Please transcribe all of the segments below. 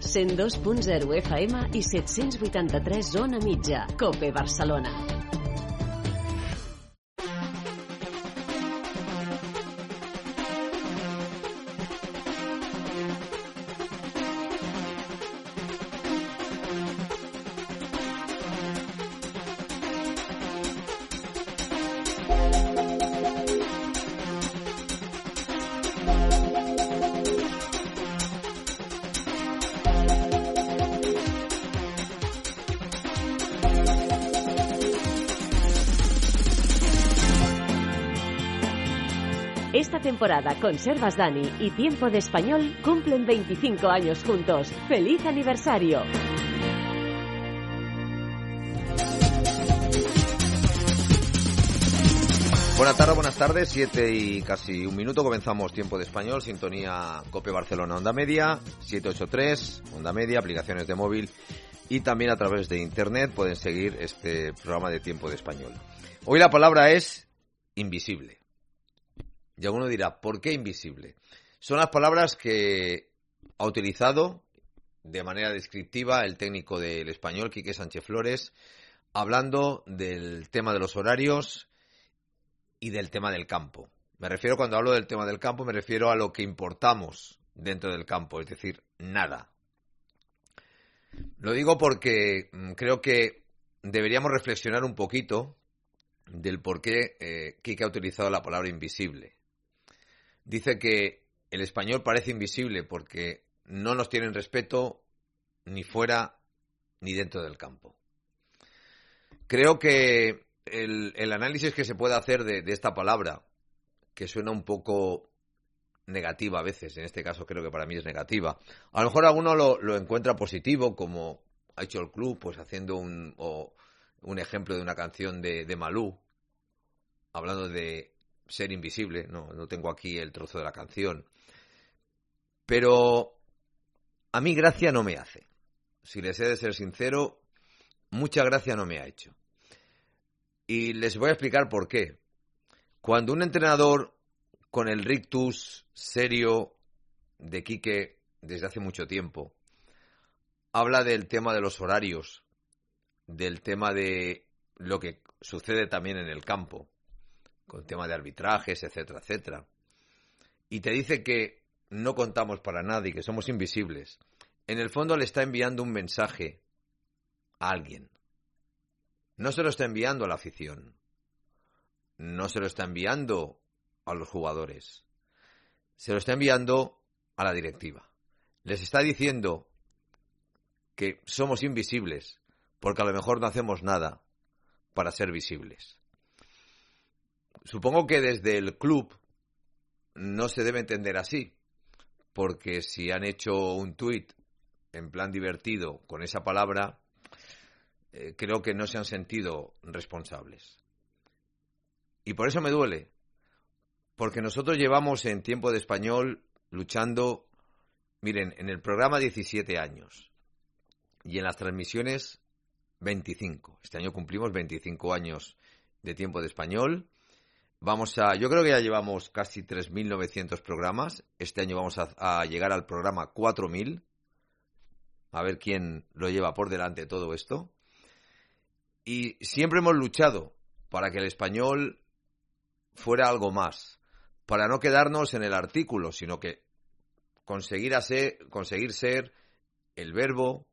102.0 FM i 783 zona mitja. COPE Barcelona. Esta temporada Conservas Dani y Tiempo de Español cumplen 25 años juntos. ¡Feliz aniversario! Buenas tardes, 7 y casi un minuto. Comenzamos Tiempo de Español, sintonía COPE Barcelona Onda Media, 783, Onda Media, aplicaciones de móvil y también a través de Internet pueden seguir este programa de Tiempo de Español. Hoy la palabra es invisible. Y alguno dirá, ¿por qué invisible? Son las palabras que ha utilizado de manera descriptiva el técnico del Español, Quique Sánchez Flores, hablando del tema de los horarios y del tema del campo. Cuando hablo del tema del campo, me refiero a lo que importamos dentro del campo, es decir, nada. Lo digo porque creo que deberíamos reflexionar un poquito del por qué Quique ha utilizado la palabra invisible. Dice que el español parece invisible porque no nos tienen respeto ni fuera ni dentro del campo. Creo que el análisis que se puede hacer de esta palabra, que suena un poco negativa a veces, en este caso creo que para mí es negativa, a lo mejor alguno lo encuentra positivo, como ha hecho el club, pues haciendo un ejemplo de una canción de Malú, hablando de ser invisible. No tengo aquí el trozo de la canción, pero a mí gracia no me hace. Si les he de ser sincero, mucha gracia no me ha hecho. Y les voy a explicar por qué. Cuando un entrenador con el rictus serio de Quique desde hace mucho tiempo habla del tema de los horarios, del tema de lo que sucede también en el campo, con tema de arbitrajes, etcétera, etcétera, y te dice que no contamos para nada y que somos invisibles, en el fondo le está enviando un mensaje a alguien. No se lo está enviando a la afición, no se lo está enviando a los jugadores, se lo está enviando a la directiva. Les está diciendo que somos invisibles porque a lo mejor no hacemos nada para ser visibles. Supongo que desde el club no se debe entender así, porque si han hecho un tuit en plan divertido con esa palabra, creo que no se han sentido responsables. Y por eso me duele, porque nosotros llevamos en Tiempo de Español luchando, miren, en el programa 17 años y en las transmisiones 25. Este año cumplimos 25 años de Tiempo de Español. Yo creo que ya llevamos casi 3.900 programas. Este año vamos a llegar al programa 4.000. A ver quién lo lleva por delante todo esto. Y siempre hemos luchado para que el español fuera algo más. Para no quedarnos en el artículo, sino que conseguir ser el verbo,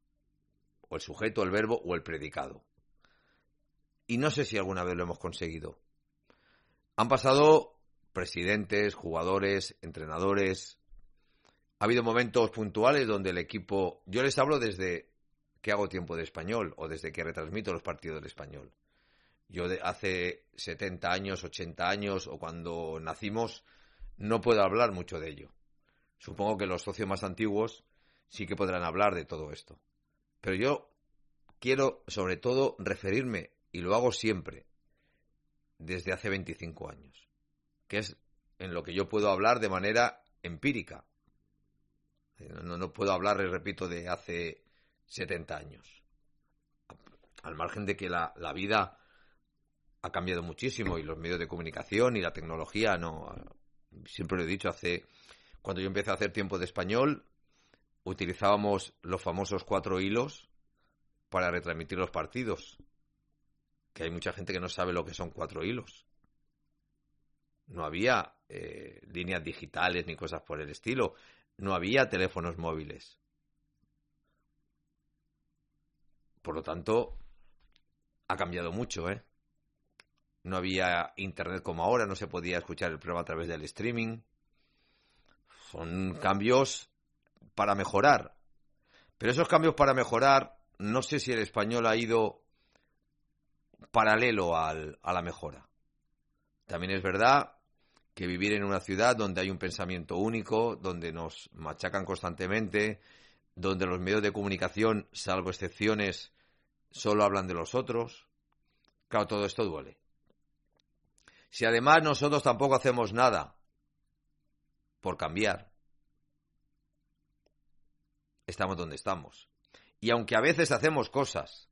o el sujeto, el verbo, o el predicado. Y no sé si alguna vez lo hemos conseguido. Han pasado presidentes, jugadores, entrenadores. Ha habido momentos puntuales donde el equipo... Yo les hablo desde que hago Tiempo de Español o desde que retransmito los partidos del Español. Yo hace 70 años, 80 años o cuando nacimos no puedo hablar mucho de ello. Supongo que los socios más antiguos sí que podrán hablar de todo esto. Pero yo quiero sobre todo referirme, y lo hago siempre, desde hace 25 años, que es en lo que yo puedo hablar de manera empírica. No puedo hablar, repito, de hace 70 años. Al margen de que la vida ha cambiado muchísimo y los medios de comunicación y la tecnología, no. Siempre lo he dicho, cuando yo empecé a hacer Tiempo de Español, utilizábamos los famosos 4 hilos para retransmitir los partidos. Que hay mucha gente que no sabe lo que son 4 hilos. No había líneas digitales ni cosas por el estilo. No había teléfonos móviles. Por lo tanto, ha cambiado mucho, ¿eh? No había internet como ahora, no se podía escuchar el programa a través del streaming. Son cambios para mejorar. Pero esos cambios para mejorar, no sé si el español ha ido paralelo a la mejora. También es verdad que vivir en una ciudad donde hay un pensamiento único, donde nos machacan constantemente, donde los medios de comunicación, salvo excepciones, solo hablan de los otros. Claro, todo esto duele. Si además nosotros tampoco hacemos nada por cambiar, estamos donde estamos. Y aunque a veces hacemos cosas,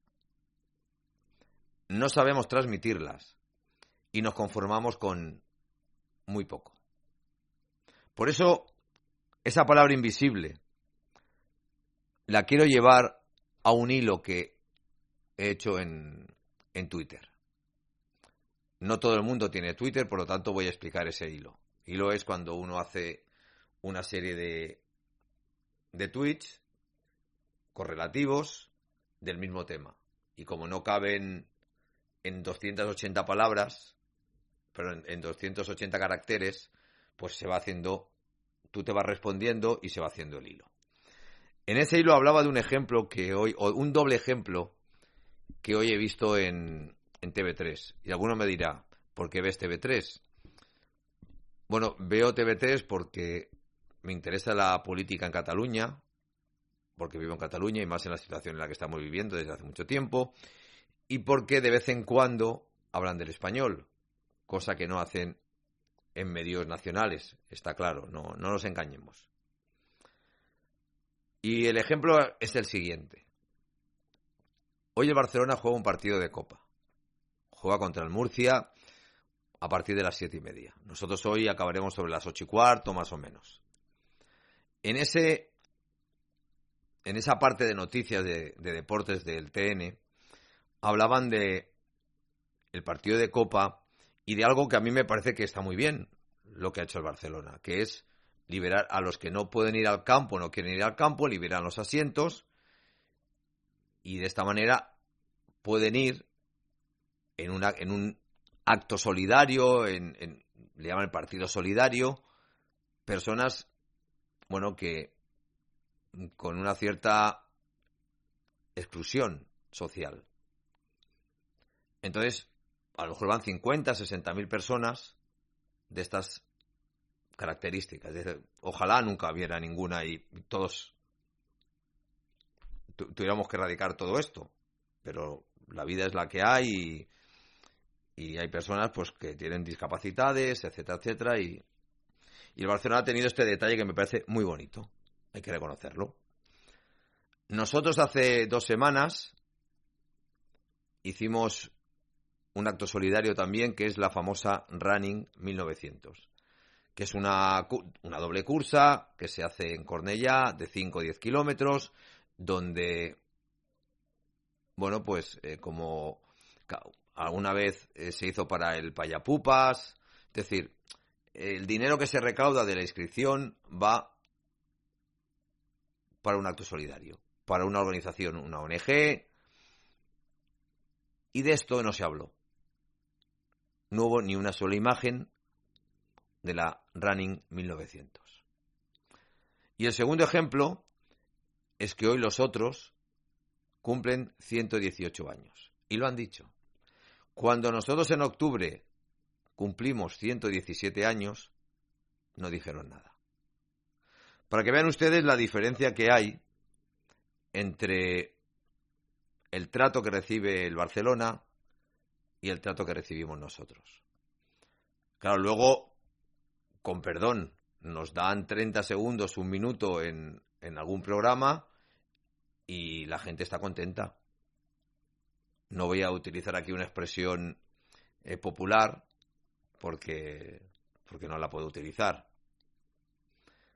no sabemos transmitirlas y nos conformamos con muy poco. Por eso, esa palabra invisible la quiero llevar a un hilo que he hecho en Twitter. No todo el mundo tiene Twitter, por lo tanto voy a explicar ese hilo. Hilo es cuando uno hace una serie de tweets correlativos del mismo tema. Y como no caben en 280 palabras, pero en 280 caracteres, pues se va haciendo, tú te vas respondiendo y se va haciendo el hilo. En ese hilo hablaba de un ejemplo que hoy, o un doble ejemplo que hoy he visto en TV3. Y alguno me dirá, ¿por qué ves TV3? Bueno, veo TV3 porque me interesa la política en Cataluña, porque vivo en Cataluña y más en la situación en la que estamos viviendo desde hace mucho tiempo, y porque de vez en cuando hablan del español, cosa que no hacen en medios nacionales, está claro, no nos engañemos. Y el ejemplo es el siguiente. Hoy el Barcelona juega un partido de Copa. Juega contra el Murcia a partir de las 7:30. Nosotros hoy acabaremos sobre las 8:15, más o menos. En esa parte de noticias de deportes del TN, hablaban de el partido de Copa y de algo que a mí me parece que está muy bien, lo que ha hecho el Barcelona, que es liberar a los que no pueden ir al campo, no quieren ir al campo, liberan los asientos y de esta manera pueden ir en un acto solidario, le llaman el partido solidario, personas, bueno, que con una cierta exclusión social. Entonces, a lo mejor van 50, 60.000 personas de estas características. Ojalá nunca hubiera ninguna y todos tuviéramos que erradicar todo esto. Pero la vida es la que hay y hay personas pues que tienen discapacidades, etcétera, etcétera. Y el Barcelona ha tenido este detalle que me parece muy bonito. Hay que reconocerlo. Nosotros hace 2 semanas hicimos un acto solidario también, que es la famosa Running 1900, que es una doble cursa que se hace en Cornellá de 5 o 10 kilómetros, donde, bueno, pues como alguna vez se hizo para el Payapupas, es decir, el dinero que se recauda de la inscripción va para un acto solidario, para una organización, una ONG, y de esto no se habló. No hubo ni una sola imagen de la Running 1900. Y el segundo ejemplo es que hoy los otros cumplen 118 años. Y lo han dicho. Cuando nosotros en octubre cumplimos 117 años, no dijeron nada. Para que vean ustedes la diferencia que hay entre el trato que recibe el Barcelona y el trato que recibimos nosotros. Claro, luego, con perdón, nos dan 30 segundos, 1 minuto en algún programa y la gente está contenta. No voy a utilizar aquí una expresión popular porque no la puedo utilizar.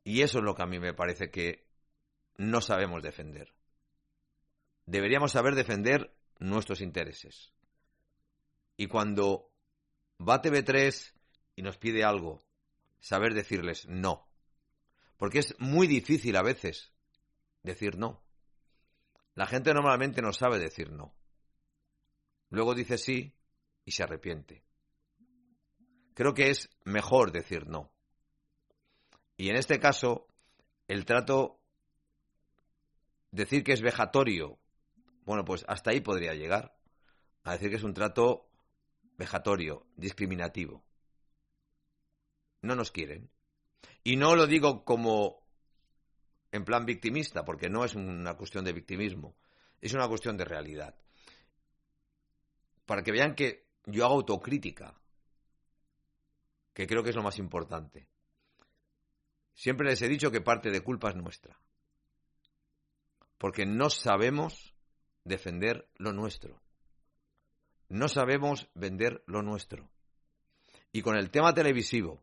Y eso es lo que a mí me parece que no sabemos defender. Deberíamos saber defender nuestros intereses. Y cuando va TV3 y nos pide algo, saber decirles no. Porque es muy difícil a veces decir no. La gente normalmente no sabe decir no. Luego dice sí y se arrepiente. Creo que es mejor decir no. Y en este caso, el trato, decir que es vejatorio, bueno, pues hasta ahí podría llegar. A decir que es un trato vejatorio, discriminativo. No nos quieren. Y no lo digo como en plan victimista, porque no es una cuestión de victimismo, es una cuestión de realidad. Para que vean que yo hago autocrítica, que creo que es lo más importante. Siempre les he dicho que parte de culpa es nuestra, porque no sabemos defender lo nuestro. No sabemos vender lo nuestro. Y con el tema televisivo,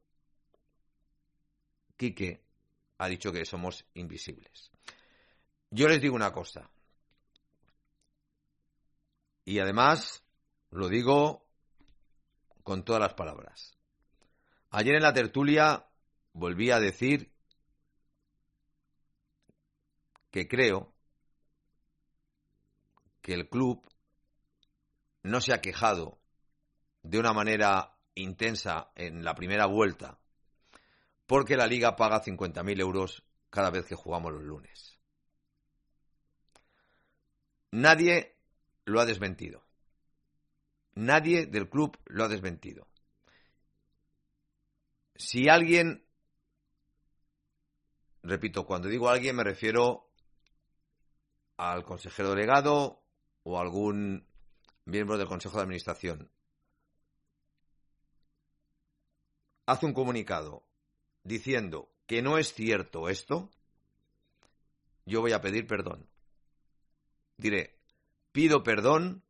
Quique ha dicho que somos invisibles. Yo les digo una cosa, y además lo digo con todas las palabras. Ayer en la tertulia volví a decir que creo que el club no se ha quejado de una manera intensa en la primera vuelta porque la Liga paga 50.000 euros cada vez que jugamos los lunes. Nadie lo ha desmentido. Nadie del club lo ha desmentido. Si alguien, repito, cuando digo alguien me refiero al consejero delegado o a algún miembro del Consejo de Administración, hace un comunicado diciendo que no es cierto esto, yo voy a pedir perdón. Diré, pido perdón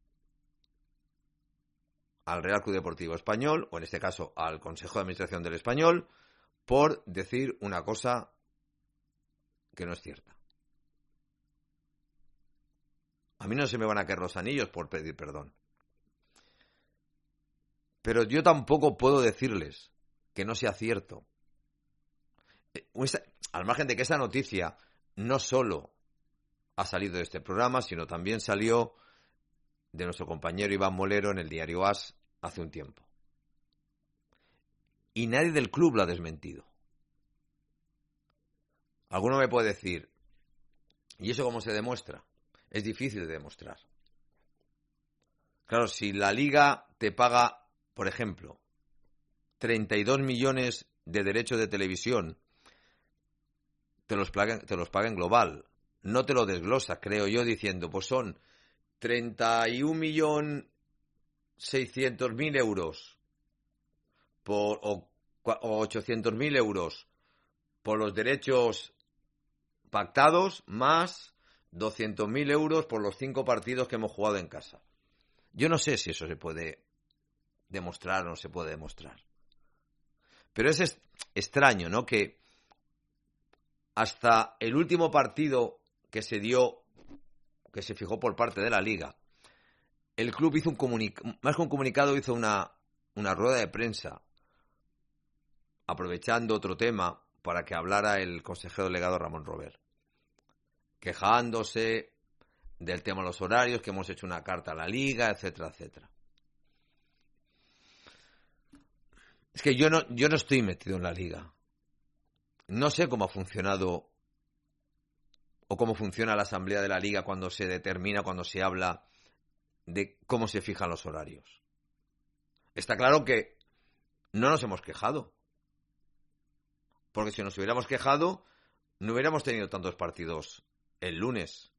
al Real Club Deportivo Español, o en este caso al Consejo de Administración del Español, por decir una cosa que no es cierta. A mí no se me van a caer los anillos por pedir perdón. Pero yo tampoco puedo decirles que no sea cierto. Al margen de que esa noticia no solo ha salido de este programa, sino también salió de nuestro compañero Iván Molero en el diario AS hace un tiempo. Y nadie del club lo ha desmentido. Alguno me puede decir, ¿y eso cómo se demuestra? Es difícil de demostrar. Claro, si la Liga te paga, por ejemplo, 32 millones de derechos de televisión, te los paga en global. No te lo desglosa, creo yo, diciendo, pues son 31.600.000 euros o 800.000 euros por los derechos pactados, más 200.000 euros por los 5 partidos que hemos jugado en casa. Yo no sé si eso se puede demostrar o no se puede demostrar. Pero es extraño, ¿no? Que hasta el último partido que se dio, que se fijó por parte de la Liga, el club hizo más que un comunicado, hizo una rueda de prensa, aprovechando otro tema para que hablara el consejero delegado Ramón Robert, quejándose del tema de los horarios, que hemos hecho una carta a la Liga, etcétera, etcétera. Es que yo no estoy metido en la Liga. No sé cómo ha funcionado o cómo funciona la asamblea de la Liga cuando se determina, cuando se habla de cómo se fijan los horarios. Está claro que no nos hemos quejado. Porque si nos hubiéramos quejado, no hubiéramos tenido tantos partidos el lunes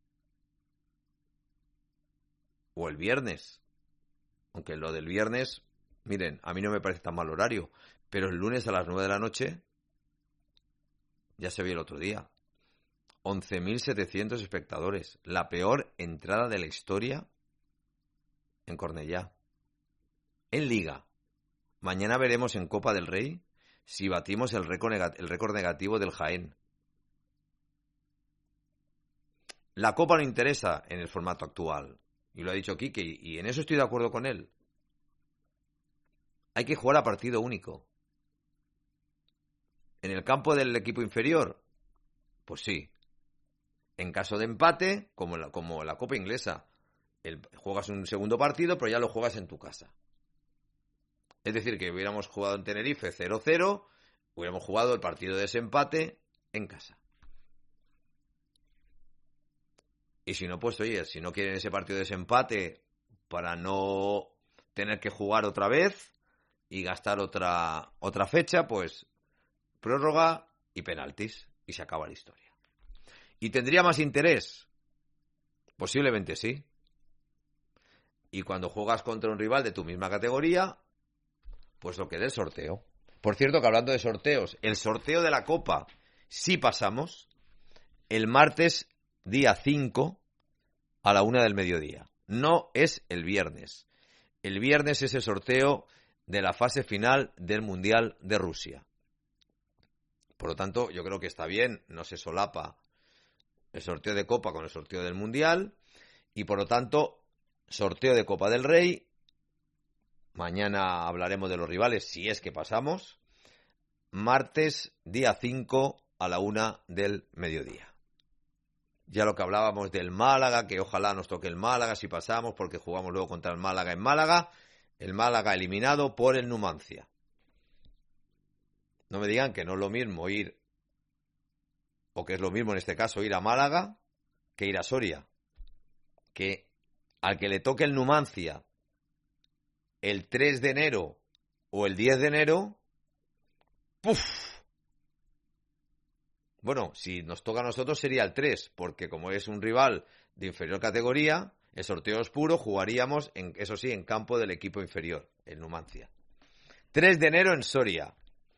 o el viernes. Aunque lo del viernes, miren, a mí no me parece tan mal horario, pero el lunes a las 9 de la noche ya se vio el otro día. 11.700 espectadores, la peor entrada de la historia en Cornellá. En Liga, mañana veremos en Copa del Rey si batimos el récord negativo del Jaén. La Copa no interesa en el formato actual, y lo ha dicho Quique, y en eso estoy de acuerdo con él. Hay que jugar a partido único. ¿En el campo del equipo inferior? Pues sí. En caso de empate, como la Copa Inglesa, juegas un segundo partido, pero ya lo juegas en tu casa. Es decir, que hubiéramos jugado en Tenerife 0-0, hubiéramos jugado el partido de desempate en casa. Y si no, pues oye, si no quieren ese partido de desempate para no tener que jugar otra vez y gastar otra fecha, pues prórroga y penaltis, y se acaba la historia. ¿Y tendría más interés? Posiblemente sí. Y cuando juegas contra un rival de tu misma categoría, pues lo que dé el sorteo. Por cierto, que hablando de sorteos, el sorteo de la Copa, si pasamos, el martes día 5 a la 1 del mediodía. No es el viernes. El viernes es el sorteo de la fase final del Mundial de Rusia. Por lo tanto, yo creo que está bien, no se solapa el sorteo de Copa con el sorteo del Mundial, y por lo tanto, sorteo de Copa del Rey. Mañana hablaremos de los rivales, si es que pasamos. Martes, día 5 a la 1 del mediodía. Ya lo que hablábamos del Málaga, que ojalá nos toque el Málaga si pasamos, porque jugamos luego contra el Málaga en Málaga. El Málaga eliminado por el Numancia. No me digan que no es lo mismo ir, o que es lo mismo en este caso ir a Málaga, que ir a Soria. Que al que le toque el Numancia el 3 de enero o el 10 de enero, ¡puf! Bueno, si nos toca a nosotros sería el 3, porque como es un rival de inferior categoría, el sorteo es puro, jugaríamos, eso sí, en campo del equipo inferior, el Numancia. 3 de enero en Soria.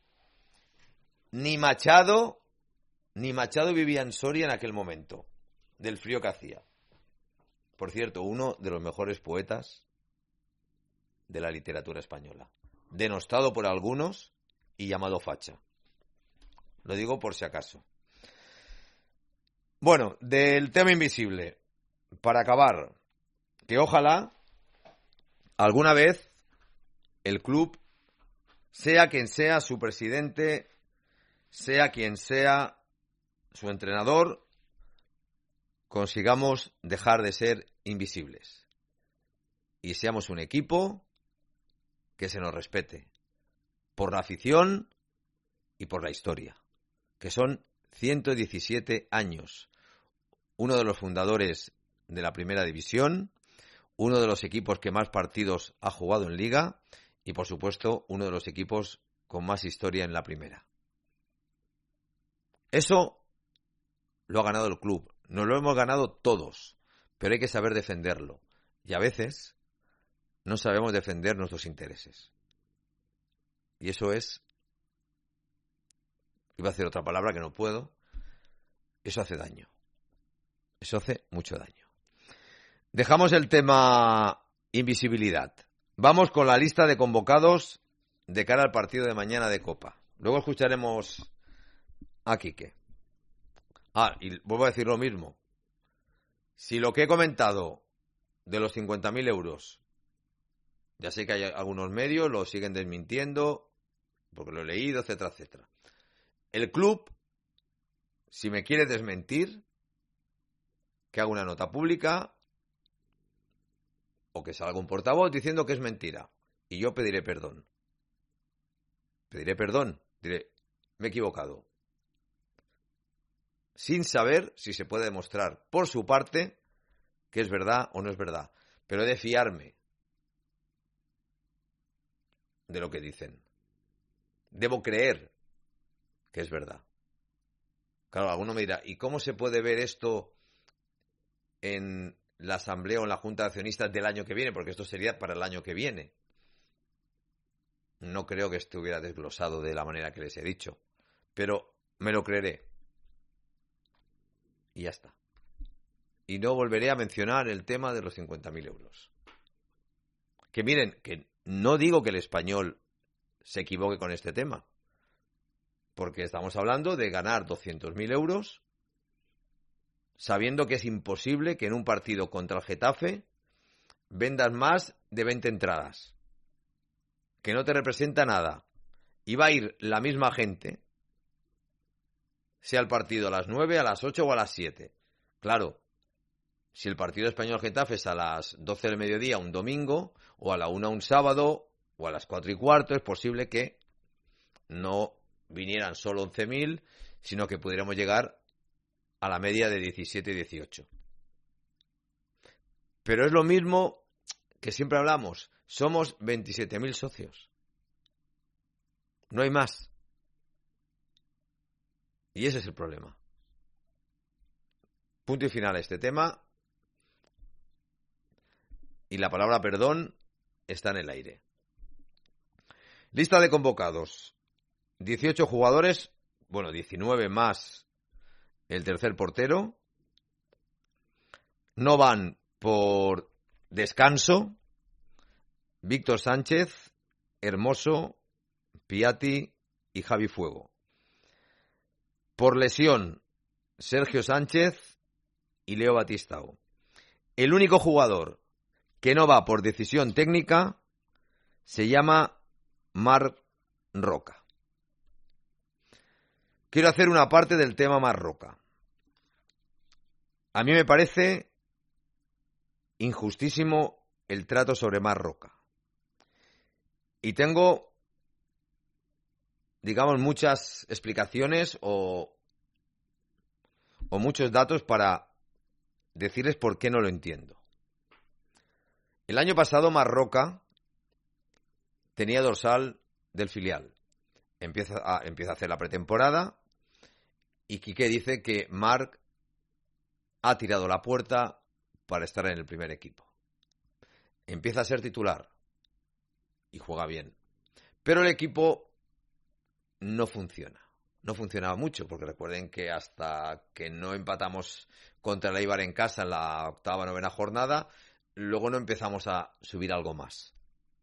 Ni Machado vivía en Soria en aquel momento, del frío que hacía. Por cierto, uno de los mejores poetas de la literatura española. Denostado por algunos y llamado facha. Lo digo por si acaso. Bueno, del tema invisible, para acabar, que ojalá alguna vez el club, sea quien sea su presidente, sea quien sea su entrenador, consigamos dejar de ser invisibles y seamos un equipo que se nos respete por la afición y por la historia, que son 117 años, uno de los fundadores de la Primera División, uno de los equipos que más partidos ha jugado en Liga y, por supuesto, uno de los equipos con más historia en la Primera. Eso lo ha ganado el club, nos lo hemos ganado todos, pero hay que saber defenderlo. Y a veces no sabemos defender nuestros intereses. Y eso es, iba a decir otra palabra que no puedo, eso hace daño. Eso hace mucho daño. Dejamos el tema invisibilidad. Vamos con la lista de convocados de cara al partido de mañana de Copa. Luego escucharemos a Quique. Y vuelvo a decir lo mismo. Si lo que he comentado de los 50.000 euros, ya sé que hay algunos medios, lo siguen desmintiendo, porque lo he leído, etcétera, etcétera. El club, si me quiere desmentir, que haga una nota pública o que salga un portavoz diciendo que es mentira. Y yo pediré perdón. Pediré perdón. Diré, me he equivocado. Sin saber si se puede demostrar por su parte que es verdad o no es verdad. Pero he de fiarme de lo que dicen. Debo creer que es verdad. Claro, alguno me dirá, ¿y cómo se puede ver esto en la asamblea o en la junta de accionistas del año que viene? Porque esto sería para el año que viene. No creo que estuviera desglosado de la manera que les he dicho, pero me lo creeré. Y ya está. Y no volveré a mencionar el tema de los 50.000 euros. Que miren, que no digo que el Español se equivoque con este tema, Porque estamos hablando de ganar 200.000 euros sabiendo que es imposible que en un partido contra el Getafe vendas más de 20 entradas, que no te representa nada. Y va a ir la misma gente, sea el partido a las 9, a las 8 o a las 7. Claro, si el partido Español-Getafe es a las 12 del mediodía un domingo, o a la 1 un sábado, o a las 4:15, es posible que no vinieran solo 11.000, sino que pudiéramos llegar a la media de 17 y 18. Pero es lo mismo que siempre hablamos, somos 27.000 socios. No hay más. Y ese es el problema. Punto y final a este tema. Y la palabra perdón está en el aire. Lista de convocados. 18 jugadores, 19 más el tercer portero. No van por descanso Víctor Sánchez, Hermoso, Piatti y Javi Fuego. Por lesión, Sergio Sánchez y Leo Batistao. El único jugador que no va por decisión técnica se llama Marc Roca. Quiero hacer una parte del tema Marc Roca. A mí me parece injustísimo el trato sobre Marc Roca. Y tengo, digamos, muchas explicaciones o muchos datos para decirles por qué no lo entiendo. El año pasado Marc Roca tenía dorsal del filial. Empieza a hacer la pretemporada y Quique dice que Marc ha tirado la puerta para estar en el primer equipo. Empieza a ser titular y juega bien. Pero el equipo no funciona. No funcionaba mucho, porque recuerden que hasta que no empatamos contra el Eibar en casa en la 8ª, 9ª jornada, luego no empezamos a subir algo más.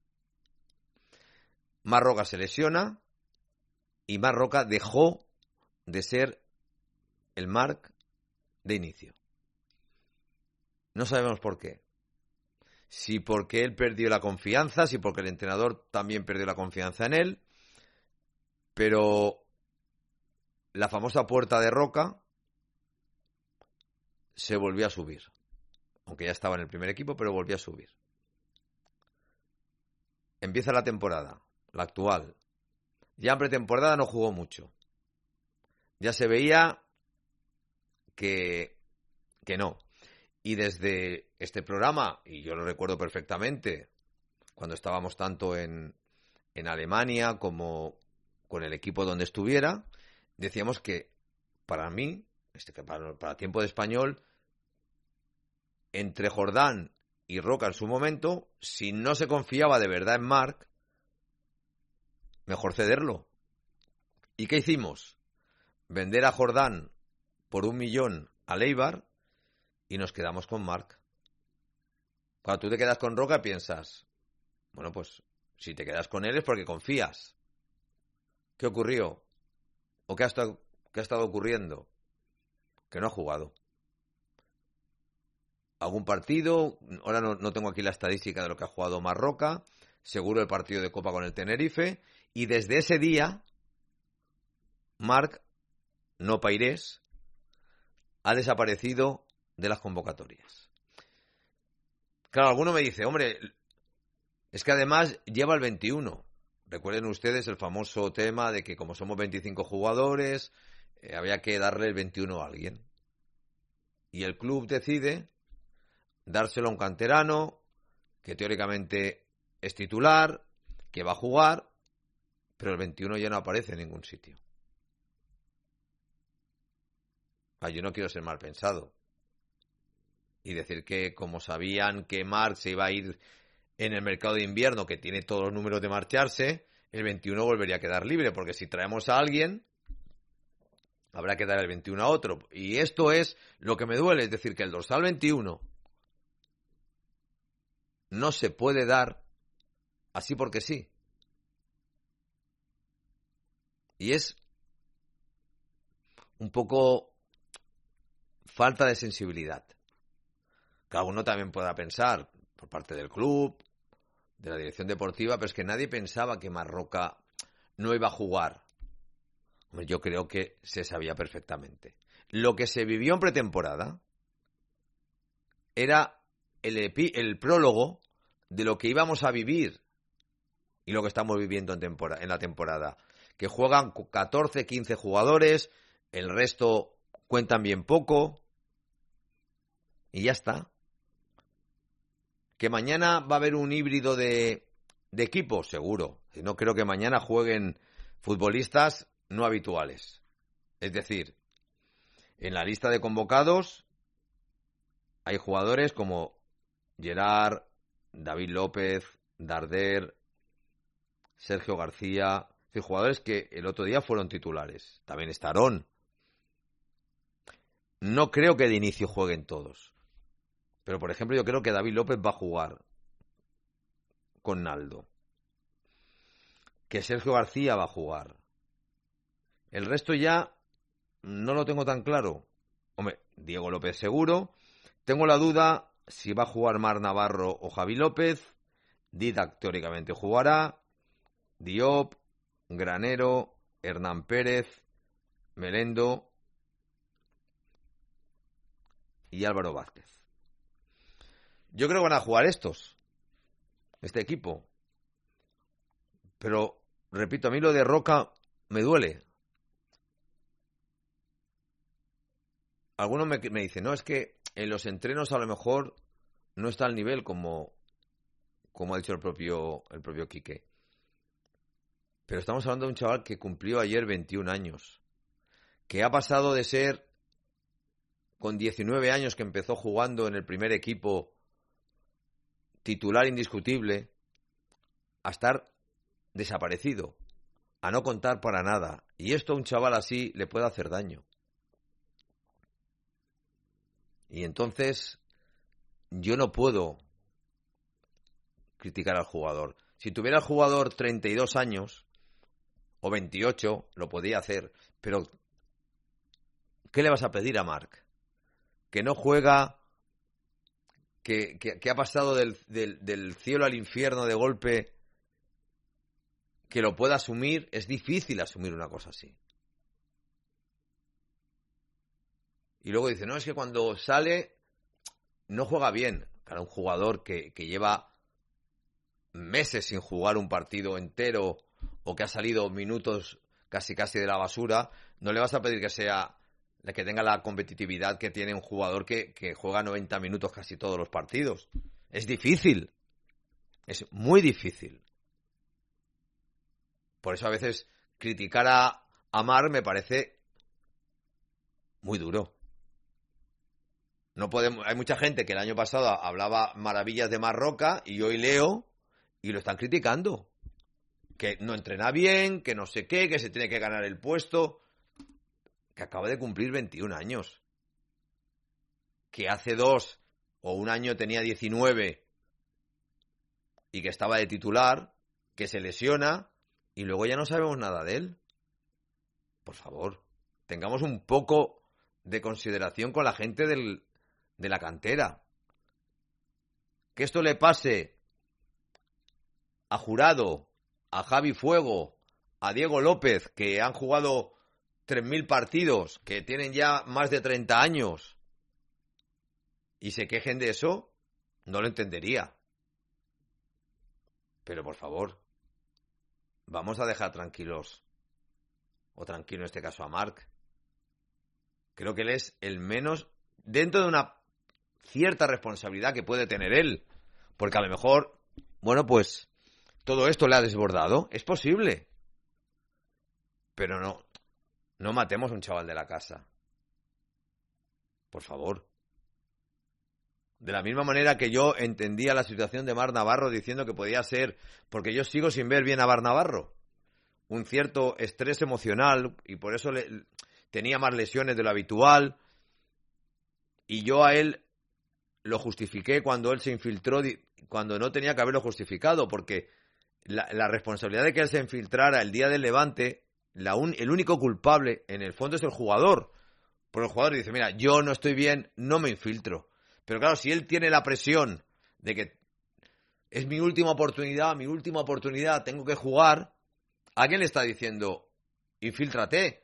Marc Roca se lesiona y Marc Roca dejó de ser el Marc de inicio. No sabemos por qué. Si porque él perdió la confianza, si porque el entrenador también perdió la confianza en él, pero la famosa puerta de Roca se volvió a subir. Aunque ya estaba en el primer equipo, pero volvió a subir. Empieza la temporada, la actual. Ya en pretemporada no jugó mucho. Ya se veía que no. Y desde este programa, y yo lo recuerdo perfectamente, cuando estábamos tanto en Alemania como con el equipo donde estuviera, decíamos que para mí, para tiempo de Español, entre Jordán y Roca en su momento, si no se confiaba de verdad en Marc, mejor cederlo. ¿Y qué hicimos? Vender a Jordán por 1 millón a Eibar y nos quedamos con Marc. Cuando tú te quedas con Roca piensas, bueno, pues si te quedas con él es porque confías. ¿Qué ocurrió? ¿O qué ha estado ocurriendo? Que no ha jugado. ¿Algún partido? Ahora no tengo aquí la estadística de lo que ha jugado Marc Roca. Seguro el partido de Copa con el Tenerife. Y desde ese día, Marc, no Pairés, ha desaparecido de las convocatorias. Claro, alguno me dice, hombre, es que además lleva el 21. Recuerden ustedes el famoso tema de que como somos 25 jugadores, había que darle el 21 a alguien. Y el club decide dárselo a un canterano que teóricamente es titular, que va a jugar, pero el 21 ya no aparece en ningún sitio. Yo no quiero ser mal pensado y decir que como sabían que Marc se iba a ir en el mercado de invierno, que tiene todos los números de marcharse, el 21 volvería a quedar libre, porque si traemos a alguien, habrá que dar el 21 a otro. Y esto es lo que me duele, es decir, que el dorsal 21 no se puede dar así porque sí. Y es un poco falta de sensibilidad. Cada uno también pueda pensar, por parte del club, de la dirección deportiva, pero es que nadie pensaba que Marroca no iba a jugar. Yo creo que se sabía perfectamente. Lo que se vivió en pretemporada era el prólogo de lo que íbamos a vivir y lo que estamos viviendo en la temporada. Que juegan 14, 15 jugadores, el resto cuentan bien poco y ya está. ¿Que mañana va a haber un híbrido de equipos? Seguro. No creo que mañana jueguen futbolistas no habituales. Es decir, en la lista de convocados hay jugadores como Gerard, David López, Darder, Sergio García, jugadores que el otro día fueron titulares. También está Aarón. No creo que de inicio jueguen todos. Pero, por ejemplo, yo creo que David López va a jugar con Naldo. Que Sergio García va a jugar. El resto ya no lo tengo tan claro. Hombre, Diego López seguro. Tengo la duda si va a jugar Marc Navarro o Javi López. Didac teóricamente jugará. Diop, Granero, Hernán Pérez, Melendo y Álvaro Vázquez. Yo creo que van a jugar este equipo. Pero, repito, a mí lo de Roca me duele. Algunos me dicen, no, es que en los entrenos a lo mejor no está al nivel como ha dicho el propio Quique. Pero estamos hablando de un chaval que cumplió ayer 21 años. Que ha pasado de ser, con 19 años que empezó jugando en el primer equipo, titular indiscutible, a estar desaparecido, a no contar para nada. Y esto a un chaval así le puede hacer daño. Y entonces yo no puedo criticar al jugador. Si tuviera el jugador 32 años o 28, lo podía hacer. Pero ¿qué le vas a pedir a Marc? Que no juega, que ha pasado del cielo al infierno de golpe, que lo pueda asumir. Es difícil asumir una cosa así. Y luego dice, no, es que cuando sale no juega bien. Claro, un jugador que lleva meses sin jugar un partido entero o que ha salido minutos casi de la basura, no le vas a pedir que tenga la competitividad que tiene un jugador que juega 90 minutos casi todos los partidos. Es difícil. Es muy difícil. Por eso a veces criticar a Marc me parece muy duro. No podemos. Hay mucha gente que el año pasado hablaba maravillas de Marroca y hoy leo y lo están criticando. Que no entrena bien, que no sé qué, que se tiene que ganar el puesto. Que acaba de cumplir 21 años. Que hace 2 o un año tenía 19 y que estaba de titular, que se lesiona y luego ya no sabemos nada de él. Por favor, tengamos un poco de consideración con la gente de la cantera. Que esto le pase a Jurado, a Javi Fuego, a Diego López, que han jugado 3.000 partidos, que tienen ya más de 30 años, y se quejen de eso, no lo entendería. Pero por favor, vamos a dejar tranquilos, o tranquilo en este caso a Marc. Creo que él es el menos, dentro de una cierta responsabilidad que puede tener él, porque a lo mejor, bueno, pues todo esto le ha desbordado, es posible, pero no matemos a un chaval de la casa, por favor. De la misma manera que yo entendía la situación de Marc Navarro diciendo que podía ser, porque yo sigo sin ver bien a Marc Navarro, un cierto estrés emocional y por eso tenía más lesiones de lo habitual, y yo a él lo justifiqué cuando él se infiltró, cuando no tenía que haberlo justificado, porque la responsabilidad de que él se infiltrara el día del Levante el único culpable en el fondo es el jugador. Porque el jugador dice, mira, yo no estoy bien, no me infiltro. Pero claro, si él tiene la presión de que es mi última oportunidad, tengo que jugar, ¿a quién le está diciendo, infíltrate?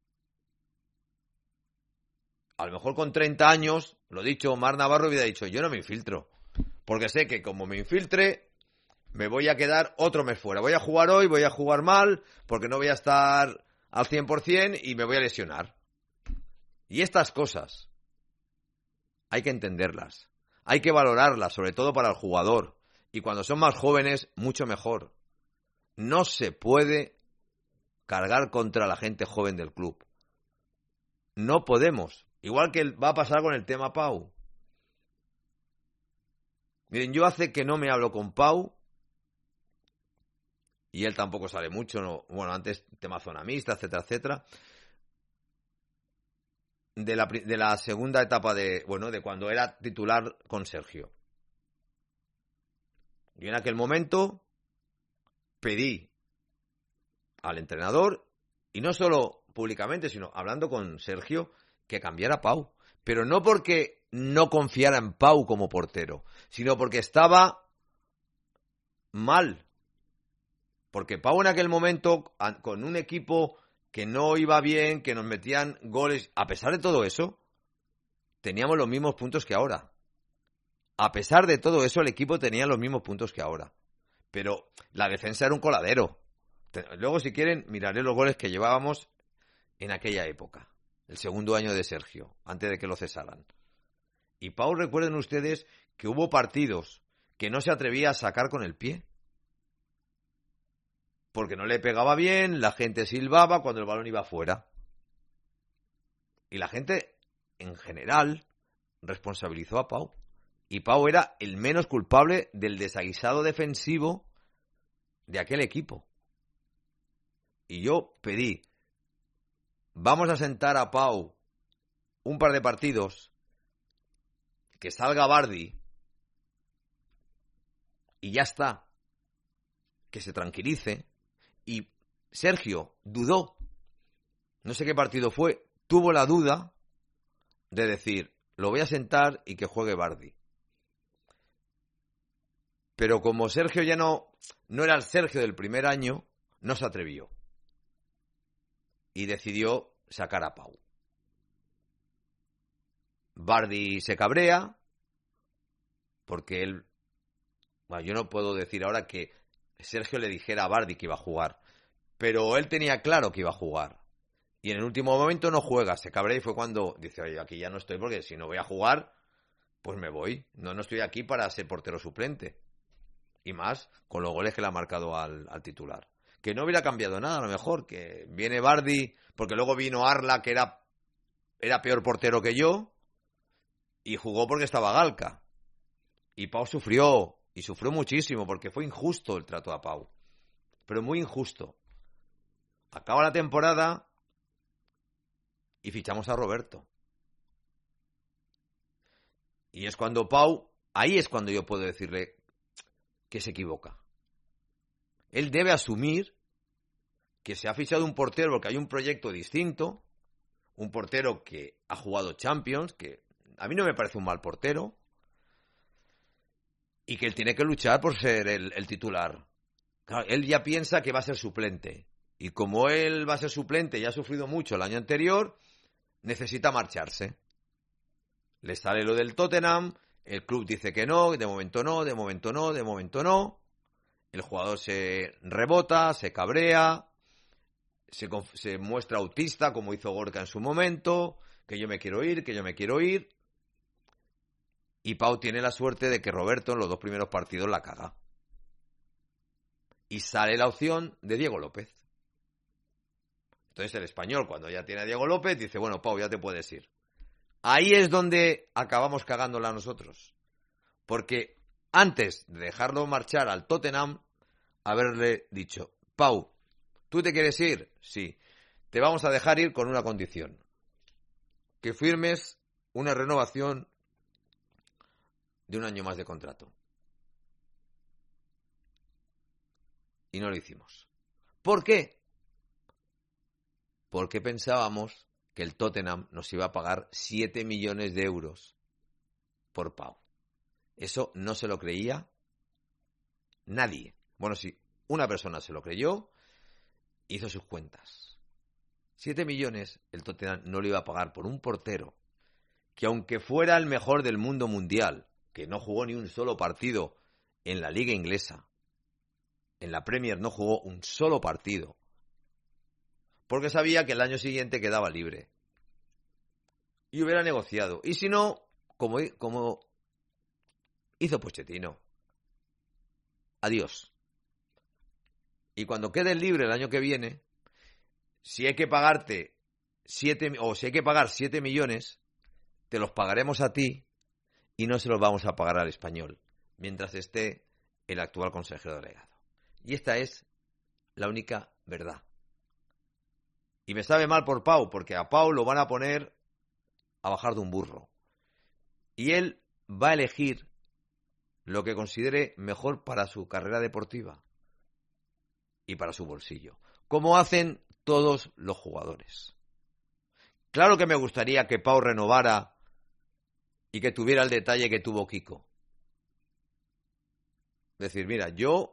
A lo mejor con 30 años, lo dicho, Omar Navarro hubiera dicho, yo no me infiltro. Porque sé que como me infiltre, me voy a quedar otro mes fuera. Voy a jugar hoy, voy a jugar mal, porque no voy a estar al 100% y me voy a lesionar. Y estas cosas hay que entenderlas, hay que valorarlas, sobre todo para el jugador. Y cuando son más jóvenes, mucho mejor. No se puede cargar contra la gente joven del club. No podemos. Igual que va a pasar con el tema Pau. Miren, yo hace que no me hablo con Pau, y él tampoco sale mucho, ¿no? Bueno, antes tema zona mixta, etcétera, etcétera. De la segunda etapa de cuando era titular con Sergio. Yo en aquel momento pedí al entrenador, y no solo públicamente, sino hablando con Sergio, que cambiara a Pau. Pero no porque no confiara en Pau como portero, sino porque estaba mal. Porque Pau en aquel momento, con un equipo que no iba bien, que nos metían goles, a pesar de todo eso, teníamos los mismos puntos que ahora. A pesar de todo eso, el equipo tenía los mismos puntos que ahora. Pero la defensa era un coladero. Luego, si quieren, miraré los goles que llevábamos en aquella época. El segundo año de Sergio, antes de que lo cesaran. Y Pau, recuerden ustedes que hubo partidos que no se atrevía a sacar con el pie. Porque no le pegaba bien, la gente silbaba cuando el balón iba fuera. Y la gente, en general, responsabilizó a Pau. Y Pau era el menos culpable del desaguisado defensivo de aquel equipo. Y yo pedí, vamos a sentar a Pau un par de partidos, que salga Vardy, y ya está, que se tranquilice. Y Sergio dudó, no sé qué partido fue, tuvo la duda de decir, lo voy a sentar y que juegue Vardy. Pero como Sergio ya no era el Sergio del primer año, no se atrevió. Y decidió sacar a Pau. Vardy se cabrea, porque él... Bueno, yo no puedo decir ahora que Sergio le dijera a Vardy que iba a jugar, pero él tenía claro que iba a jugar. Y en el último momento no juega, se cabrea, y fue cuando dice, oye, aquí ya no estoy, porque si no voy a jugar, pues me voy. No estoy aquí para ser portero suplente. Y más con los goles que le ha marcado al titular. Que no hubiera cambiado nada, a lo mejor, que viene Vardy, porque luego vino Arla, que era peor portero que yo, y jugó porque estaba Galca. Y Pau sufrió, y sufrió muchísimo, porque fue injusto el trato a Pau. Pero muy injusto. Acaba la temporada y fichamos a Roberto. Y es cuando Pau, ahí es cuando yo puedo decirle que se equivoca. Él debe asumir que se ha fichado un portero porque hay un proyecto distinto, un portero que ha jugado Champions, que a mí no me parece un mal portero, y que él tiene que luchar por ser el titular. Claro, él ya piensa que va a ser suplente, y como él va a ser suplente y ha sufrido mucho el año anterior, necesita marcharse. Le sale lo del Tottenham, el club dice que no, de momento no, de momento no, de momento no. El jugador se rebota, se cabrea, se muestra autista, como hizo Gorka en su momento, que yo me quiero ir, que yo me quiero ir. Y Pau tiene la suerte de que Roberto en los 2 primeros partidos la caga. Y sale la opción de Diego López. Entonces el español, cuando ya tiene a Diego López, dice, bueno, Pau, ya te puedes ir. Ahí es donde acabamos cagándola nosotros. Porque antes de dejarlo marchar al Tottenham, haberle dicho, Pau, ¿tú te quieres ir? Sí. Te vamos a dejar ir con una condición. Que firmes una renovación de 1 año más de contrato. Y no lo hicimos. ¿Por qué? porque pensábamos que el Tottenham nos iba a pagar 7 millones de euros por Pau. Eso no se lo creía nadie. Bueno, sí, una persona se lo creyó, hizo sus cuentas. 7 millones el Tottenham no le iba a pagar por un portero que, aunque fuera el mejor del mundo mundial, que no jugó ni un solo partido en la liga inglesa, en la Premier no jugó un solo partido, porque sabía que el año siguiente quedaba libre y hubiera negociado. Y si no, como hizo Pochettino, adiós. Y cuando quedes libre el año que viene, si hay que pagarte 7 millones, te los pagaremos a ti y no se los vamos a pagar al Español mientras esté el actual consejero delegado. Y esta es la única verdad. Y me sabe mal por Pau, porque a Pau lo van a poner a bajar de un burro. Y él va a elegir lo que considere mejor para su carrera deportiva y para su bolsillo, como hacen todos los jugadores. Claro que me gustaría que Pau renovara y que tuviera el detalle que tuvo Kiko. Decir, mira, yo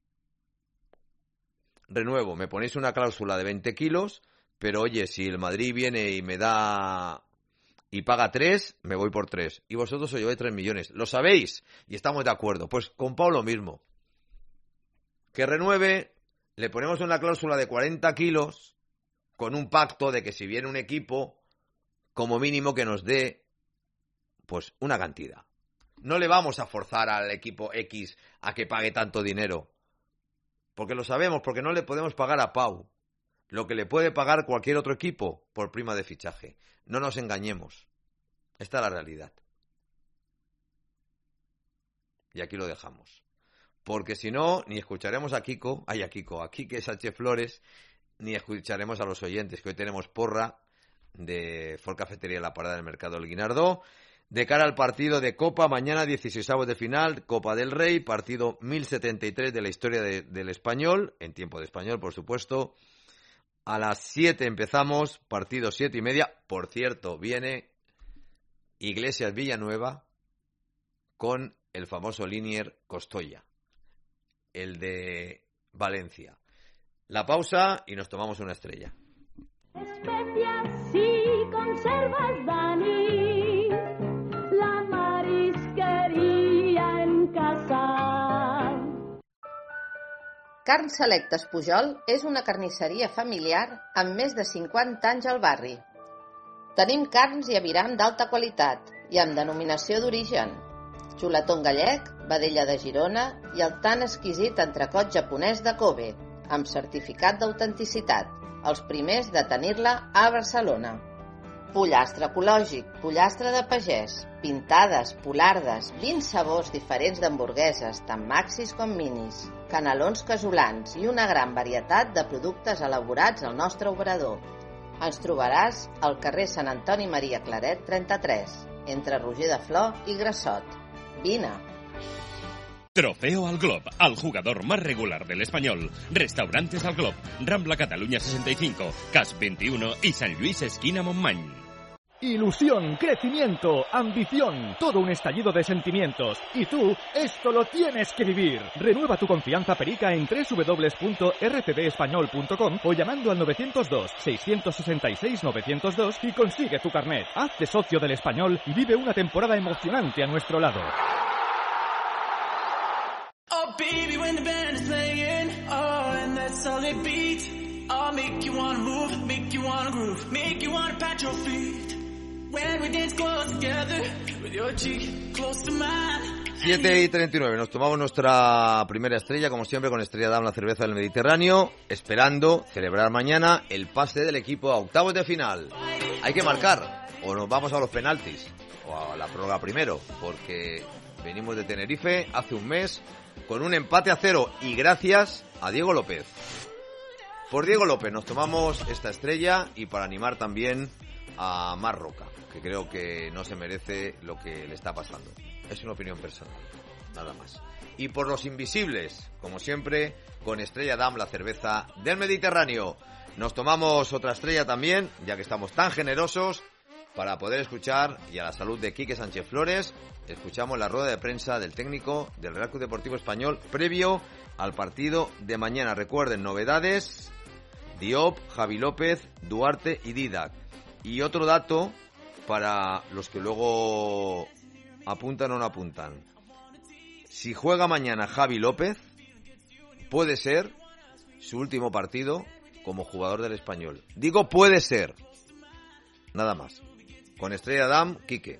renuevo, me ponéis una cláusula de 20 kilos, pero oye, si el Madrid viene y me da y paga 3, me voy por 3. Y vosotros os lleváis 3 millones. ¿Lo sabéis? Y estamos de acuerdo. Pues con Pau lo mismo. Que renueve, le ponemos una cláusula de 40 kilos con un pacto de que si viene un equipo, como mínimo que nos dé pues una cantidad. No le vamos a forzar al equipo X a que pague tanto dinero. Porque lo sabemos, porque no le podemos pagar a Pau lo que le puede pagar cualquier otro equipo por prima de fichaje. No nos engañemos. Esta es la realidad. Y aquí lo dejamos. Porque si no, ni escucharemos a Quique Sánchez Flores, ni escucharemos a los oyentes, que hoy tenemos porra de Ford Cafetería La Parada del Mercado del Guinardó. De cara al partido de Copa, mañana 16avos de final, Copa del Rey, partido 1073 de la historia del Español, en tiempo de Español, por supuesto. A las 7 empezamos, partido 7:30. Por cierto, viene Iglesias Villanueva con el famoso Linier Costoya, el de Valencia. La pausa y nos tomamos una estrella. Especias y conservas, Dani, la marisquería en casa. Carns Selectes Pujol és una carnisseria familiar amb més de 50 anys al barri. Tenim carns i aviram d'alta qualitat i amb denominació d'origen. Xuletón gallec, vedella de Girona i el tan exquisit entrecot japonès de Kobe, amb certificat d'autenticitat, els primers de tenir-la a Barcelona. Pollastre ecològic, pollastre de pagès, pintades, polardes, 20 sabors diferents d'hamburgueses, tant maxis com minis, canelons casolans i una gran varietat de productes elaborats al nostre obrador. Ens trobaràs al carrer Sant Antoni Maria Claret 33, entre Roger de Flor y Grassot. Vine. Trofeo al Glob, al jugador más regular del Español. Restaurantes al Glob, Rambla Cataluña 65, CAS 21 y San Luis esquina Montmany. Ilusión, crecimiento, ambición, todo un estallido de sentimientos. Y tú, esto lo tienes que vivir. Renueva tu confianza perica en www.rcdespañol.com o llamando al 902-666-902 y consigue tu carnet. Hazte socio del Español y vive una temporada emocionante a nuestro lado. Oh baby, when the band is playing, oh, and that solid beat, oh, make you wanna move, make you wanna groove, make you wanna pat your feet. When we dance close together, with your cheek close to mine. 7:39, nos tomamos nuestra primera estrella, como siempre, con Estrella Damm, la cerveza del Mediterráneo, esperando celebrar mañana el pase del equipo a octavos de final. Hay que marcar, o nos vamos a los penaltis, o a la prórroga primero, porque venimos de Tenerife hace un mes con un empate a 0 y gracias a Diego López. Por Diego López nos tomamos esta estrella y para animar también a Mar Roca, que creo que no se merece lo que le está pasando. Es una opinión personal, nada más. Y por los invisibles, como siempre, con Estrella Damm, la cerveza del Mediterráneo. Nos tomamos otra estrella también, ya que estamos tan generosos, para poder escuchar, y a la salud de Quique Sánchez Flores, escuchamos la rueda de prensa del técnico del Real Club Deportivo Español previo al partido de mañana. Recuerden, novedades: Diop, Javi López, Duarte y Didac. Y otro dato para los que luego apuntan o no apuntan: si juega mañana Javi López, puede ser su último partido como jugador del Español. Digo puede ser, nada más. Con Estrella Damm, Quique.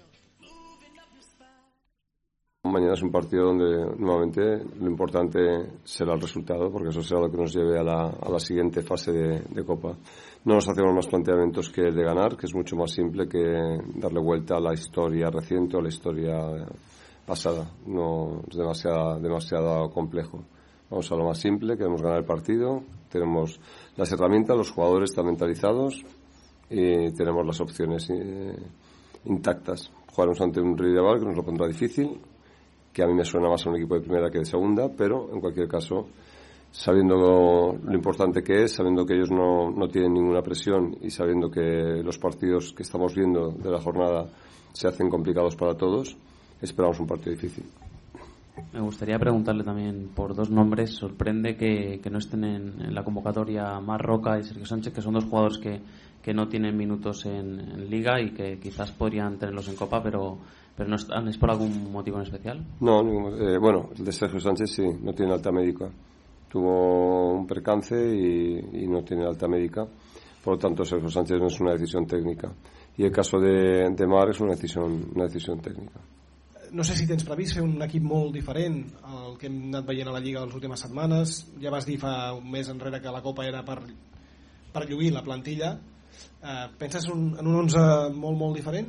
Mañana es un partido donde nuevamente lo importante será el resultado, porque eso será lo que nos lleve a la siguiente fase de Copa. No nos hacemos más planteamientos que el de ganar, que es mucho más simple que darle vuelta a la historia reciente o a la historia pasada. No es demasiado complejo. Vamos a lo más simple, queremos ganar el partido, tenemos las herramientas, los jugadores están mentalizados y tenemos las opciones intactas. Jugaremos ante un rival que nos lo pondrá difícil, que a mí me suena más a un equipo de primera que de segunda, pero en cualquier caso, sabiendo lo importante que es, sabiendo que ellos no tienen ninguna presión y sabiendo que los partidos que estamos viendo de la jornada se hacen complicados para todos, esperamos un partido difícil. Me gustaría preguntarle también por dos nombres. Sorprende que no estén en la convocatoria Marc Roca y Sergio Sánchez, que son dos jugadores que no tienen minutos en Liga y que quizás podrían tenerlos en Copa, pero no están. ¿Es por algún motivo en especial? No, bueno, el de Sergio Sánchez sí, no tiene alta médica. Tuvo un percance y no tiene alta médica. Por lo tanto, Sergio Sánchez no es una decisión técnica. Y el caso de Marc és una decisión técnica. No sé si tens previst fer un equip molt diferent al que hem anat veient a la Lliga les últimes setmanes. Ja vas dir fa un mes enrere que la Copa era per lluir la plantilla. ¿Penses en un 11 molt diferent?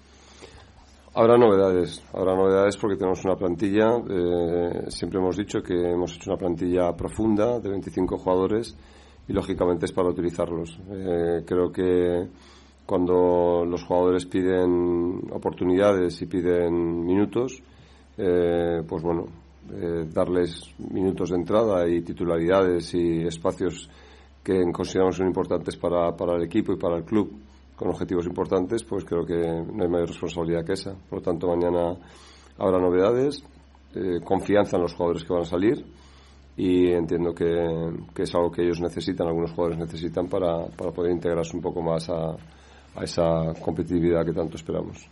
Habrá novedades porque tenemos una plantilla, siempre hemos dicho que hemos hecho una plantilla profunda de 25 jugadores y lógicamente es para utilizarlos. Creo que cuando los jugadores piden oportunidades y piden minutos, pues bueno, darles minutos de entrada y titularidades y espacios que consideramos son importantes para el equipo y para el club, con objetivos importantes, pues creo que no hay mayor responsabilidad que esa. Por lo tanto, mañana habrá novedades, confianza en los jugadores que van a salir y entiendo que es algo que ellos necesitan, algunos jugadores necesitan para poder integrarse un poco más a esa competitividad que tanto esperamos.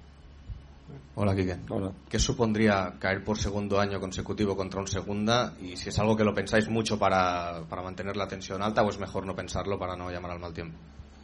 Hola, Quique. Hola. ¿Qué supondría caer por segundo año consecutivo contra un segunda? Y si es algo que lo pensáis mucho para mantener la tensión alta, o es mejor no pensarlo para no llamar al mal tiempo.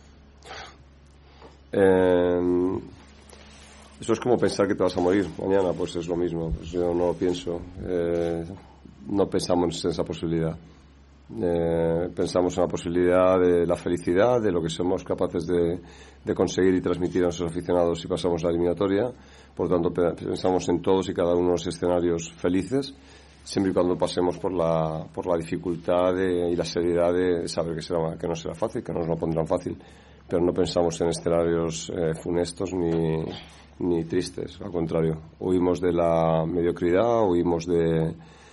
Eso es como pensar que te vas a morir mañana, pues es lo mismo. Pues yo no lo pienso. No pensamos en esa posibilidad. Pensamos en la posibilidad de la felicidad, de lo que somos capaces de conseguir y transmitir a nuestros aficionados si pasamos la eliminatoria. Por lo tanto, pensamos en todos y cada uno de los escenarios felices, siempre y cuando pasemos por la dificultad y la seriedad de saber que no será fácil, que no nos lo pondrán fácil, pero no pensamos en escenarios funestos ni tristes. Al contrario, huimos de la mediocridad, huimos de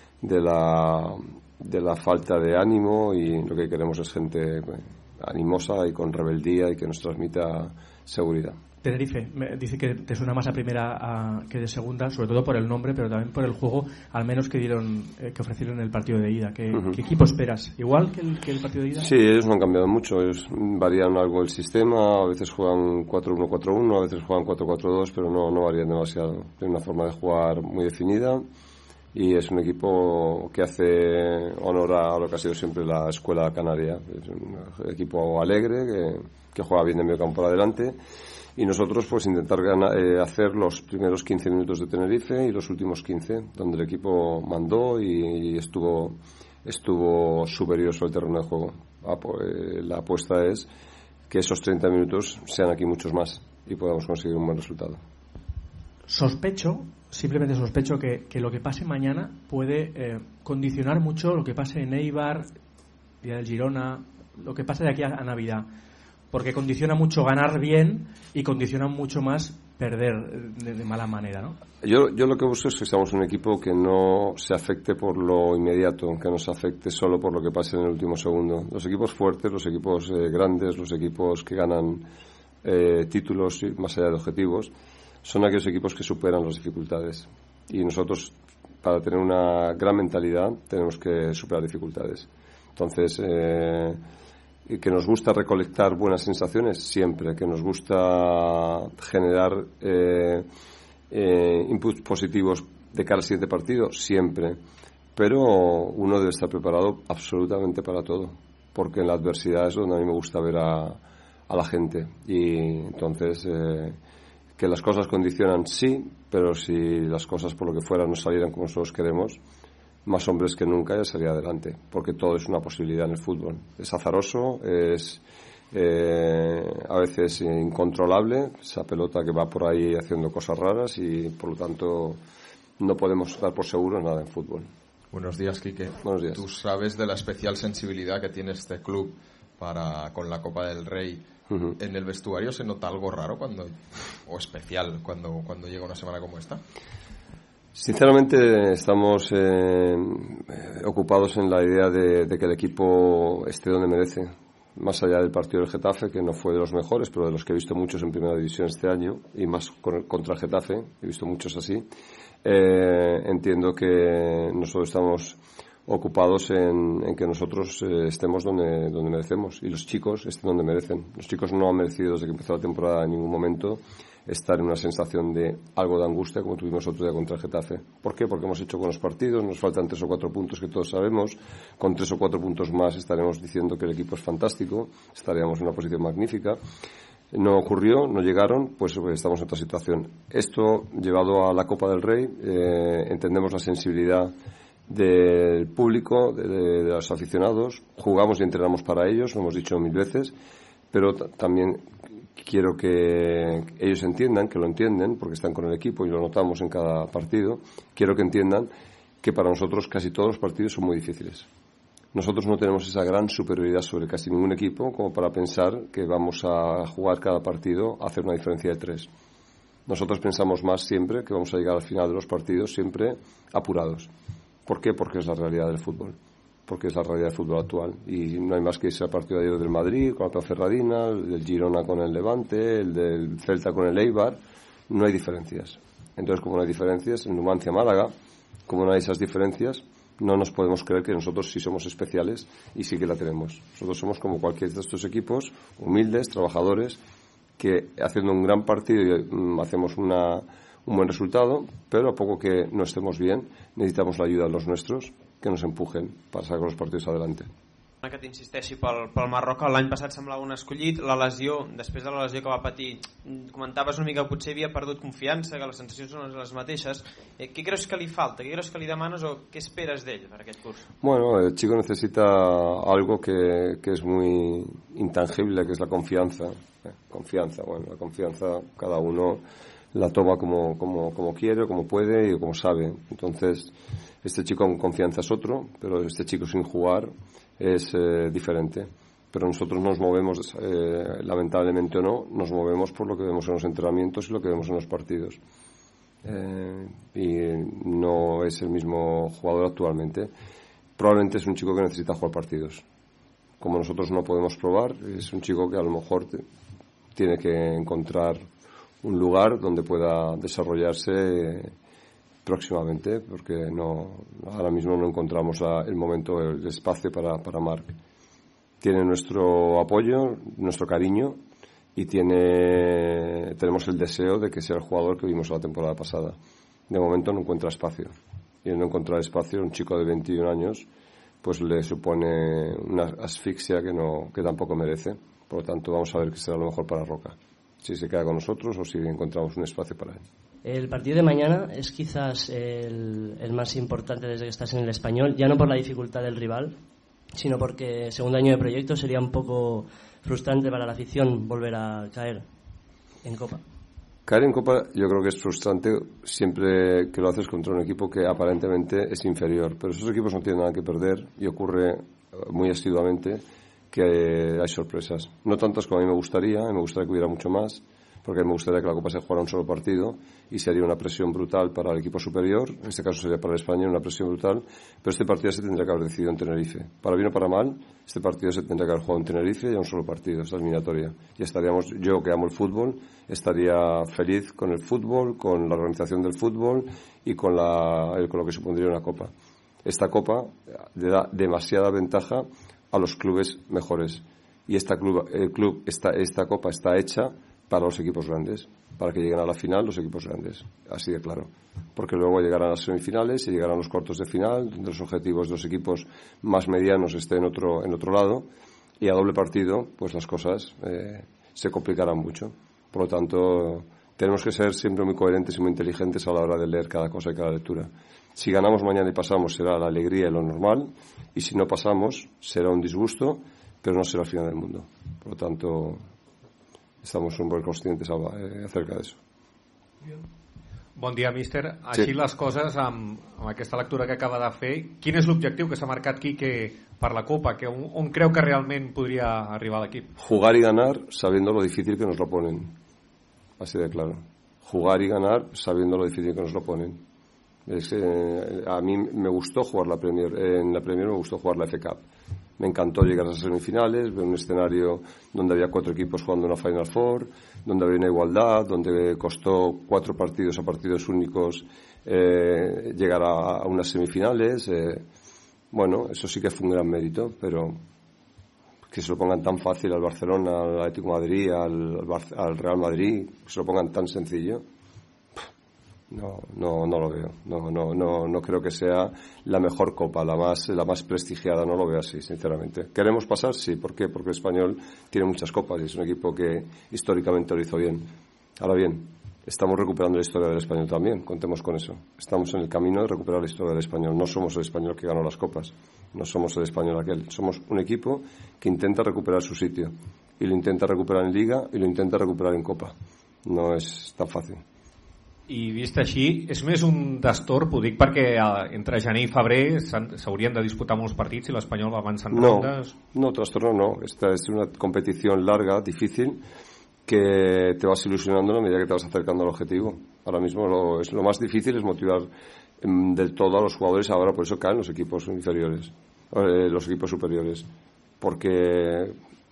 la falta de ánimo, y lo que queremos es gente animosa y con rebeldía y que nos transmita seguridad. Tenerife, dice que te suena más a primera que de segunda, sobre todo por el nombre, pero también por el juego, al menos que ofrecieron en el partido de ida. ¿Qué equipo esperas? ¿Igual que el partido de ida? Sí, ellos no han cambiado mucho, ellos varían algo el sistema, a veces juegan 4-1-4-1, a veces juegan 4-4-2, pero no varían demasiado. Tienen una forma de jugar muy definida y es un equipo que hace honor a lo que ha sido siempre la escuela canaria. Es un equipo alegre, que juega bien de medio campo para adelante. Y nosotros pues intentar hacer los primeros 15 minutos de Tenerife y los últimos 15, donde el equipo mandó y estuvo superior sobre el terreno de juego. La apuesta es que esos 30 minutos sean aquí muchos más y podamos conseguir un buen resultado. Simplemente sospecho que lo que pase mañana puede condicionar mucho lo que pase en Eibar, día del Girona, lo que pase de aquí a Navidad. Porque condiciona mucho ganar bien y condiciona mucho más perder de mala manera, ¿no? Yo lo que busco es que seamos un equipo que no se afecte por lo inmediato, que no se afecte solo por lo que pase en el último segundo. Los equipos fuertes, los equipos grandes, los equipos que ganan títulos más allá de objetivos, son aquellos equipos que superan las dificultades. Y nosotros, para tener una gran mentalidad, tenemos que superar dificultades. Entonces, que nos gusta recolectar buenas sensaciones, siempre. Que nos gusta generar inputs positivos de cara al siguiente partido, siempre. Pero uno debe estar preparado absolutamente para todo, porque en la adversidad es donde a mí me gusta ver a la gente. Y entonces, que las cosas condicionan, sí, pero si las cosas por lo que fuera no salieran como nosotros queremos, más hombres que nunca ya salía adelante, porque todo es una posibilidad en el fútbol. Es azaroso, es a veces incontrolable, esa pelota que va por ahí haciendo cosas raras, y por lo tanto no podemos dar por seguro nada en fútbol. Buenos días, Quique. Buenos días. Tú sabes de la especial sensibilidad que tiene este club con la Copa del Rey. Uh-huh. ¿En el vestuario se nota algo raro o especial cuando llega una semana como esta? Sinceramente estamos ocupados en la idea de que el equipo esté donde merece, más allá del partido del Getafe, que no fue de los mejores, pero de los que he visto muchos en Primera División este año, y más contra el Getafe, he visto muchos así. Entiendo que nosotros estamos ocupados en que nosotros estemos donde merecemos, y los chicos estén donde merecen. Los chicos no han merecido desde que empezó la temporada en ningún momento estar en una sensación de algo de angustia como tuvimos otro día contra el Getafe. ¿Por qué? Porque hemos hecho buenos partidos, nos faltan 3 o 4 puntos que todos sabemos, con 3 o 4 puntos más estaremos diciendo que el equipo es fantástico, estaríamos en una posición magnífica. No ocurrió, no llegaron, pues estamos en otra situación. Esto llevado a la Copa del Rey, entendemos la sensibilidad del público, de los aficionados, jugamos y entrenamos para ellos, lo hemos dicho 1000 veces, pero también quiero que ellos entiendan, que lo entienden, porque están con el equipo y lo notamos en cada partido. Quiero que entiendan que para nosotros casi todos los partidos son muy difíciles. Nosotros no tenemos esa gran superioridad sobre casi ningún equipo como para pensar que vamos a jugar cada partido a hacer una diferencia de 3. Nosotros pensamos más siempre que vamos a llegar al final de los partidos siempre apurados. ¿Por qué? Porque es la realidad del fútbol. Porque es la realidad del fútbol actual, y no hay más que irse al partido de ayer del Madrid con la Ponferradina, el del Girona con el Levante, el del Celta con el Eibar. No hay diferencias. Entonces, como no hay diferencias, en Numancia, Málaga, como no hay esas diferencias, no nos podemos creer que nosotros sí somos especiales, y sí que la tenemos. Nosotros somos como cualquier de estos equipos, humildes, trabajadores, que haciendo un gran partido hacemos un buen resultado, pero a poco que no estemos bien necesitamos la ayuda de los nuestros, que nos empujen per sacar els partits adelante. Que t'insisteixi pel Marroc, l'any passat semblava un escollit, la lesió, després de la lesió que va patir, comentaves una mica que potser havia perdut confiança, que les sensacions són les mateixes. Què creus que li falta? Què creus que li demanes o què esperes d'ell per aquest curs? Bueno, el chico necesita algo que es muy intangible, que es la confianza. Bueno, la confianza cada uno la toma como quiere, como puede y como sabe. Entonces, este chico con confianza es otro, pero este chico sin jugar es diferente. Pero nosotros nos movemos, lamentablemente o no, nos movemos por lo que vemos en los entrenamientos y lo que vemos en los partidos. Y no es el mismo jugador actualmente. Probablemente es un chico que necesita jugar partidos. Como nosotros no podemos probar, es un chico que a lo mejor tiene que encontrar un lugar donde pueda desarrollarse próximamente, porque ahora mismo no encontramos el momento, el espacio para Marc. Tiene nuestro apoyo, nuestro cariño, y tenemos el deseo de que sea el jugador que vimos la temporada pasada. De momento no encuentra espacio, y el no encontrar espacio, un chico de 21 años, pues le supone una asfixia que tampoco merece. Por lo tanto, vamos a ver qué será lo mejor para Roca, si se queda con nosotros o si encontramos un espacio para él. El partido de mañana es quizás el más importante desde que estás en el Español, ya no por la dificultad del rival, sino porque segundo año de proyecto sería un poco frustrante para la afición volver a caer en Copa. Caer en Copa yo creo que es frustrante siempre que lo haces contra un equipo que aparentemente es inferior, pero esos equipos no tienen nada que perder y ocurre muy asiduamente que hay sorpresas. No tantas como a mí me gustaría que hubiera mucho más, porque me gustaría que la Copa se jugara un solo partido y sería una presión brutal para el equipo superior, en este caso sería para el Español una presión brutal, pero este partido se tendría que haber decidido en Tenerife. Para bien o para mal, este partido se tendría que haber jugado en Tenerife y a un solo partido, esta eliminatoria. Y estaríamos, yo que amo el fútbol, estaría feliz con el fútbol, con la organización del fútbol y con lo que supondría una Copa. Esta Copa le da demasiada ventaja a los clubes mejores. Y esta Copa está hecha para los equipos grandes, para que lleguen a la final los equipos grandes, así de claro, porque luego llegarán a las semifinales y llegarán los cuartos de final, donde los objetivos de los equipos más medianos estén en otro lado, y a doble partido pues las cosas se complicarán mucho. Por lo tanto, tenemos que ser siempre muy coherentes y muy inteligentes a la hora de leer cada cosa y cada lectura. Si ganamos mañana y pasamos será la alegría y lo normal, y si no pasamos será un disgusto, pero no será el final del mundo. Por lo tanto, estamos un poc conscients acerca d'això. Bon dia, míster. Així sí. Les coses, amb aquesta lectura que acaba de fer, quin és l'objectiu que s'ha marcat Quique per la Copa? On creu que realment podria arribar l'equip? Jugar y ganar sabiendo lo difícil que nos lo ponen. Así de claro. Jugar y ganar sabiendo lo difícil que nos lo ponen. A mí me gustó jugar la Premier. En la Premier me gustó jugar la FA Cup. Me encantó llegar a las semifinales, ver un escenario donde había 4 equipos jugando una Final Four, donde había una igualdad, donde costó 4 partidos a partidos únicos llegar a unas semifinales. Bueno, eso sí que fue un gran mérito, pero que se lo pongan tan fácil al Barcelona, al Atlético de Madrid, al Real Madrid, que se lo pongan tan sencillo. No lo veo. No creo que sea la mejor Copa, la más prestigiada, no lo veo así, sinceramente. ¿Queremos pasar? Sí. ¿Por qué? Porque el Español tiene muchas copas y es un equipo que históricamente lo hizo bien. Ahora bien, estamos recuperando la historia del Español también, contemos con eso. Estamos en el camino de recuperar la historia del Español. No somos el Español que ganó las copas, no somos el Español aquel. Somos un equipo que intenta recuperar su sitio, y lo intenta recuperar en Liga y lo intenta recuperar en Copa. No és tan fàcil. I vist així, és més un destorb, ho dic perquè entre gener i febrer s'haurien de disputar molts partits i l'Espanyol va avançant rondes. No, trastorno no. Esta es una competición larga, difícil, que te vas ilusionando a medida que te vas acercando al objetivo. Ahora mismo lo más difícil es motivar del todo a los jugadores. Ahora por eso caen los equipos inferiores, los equipos superiores, porque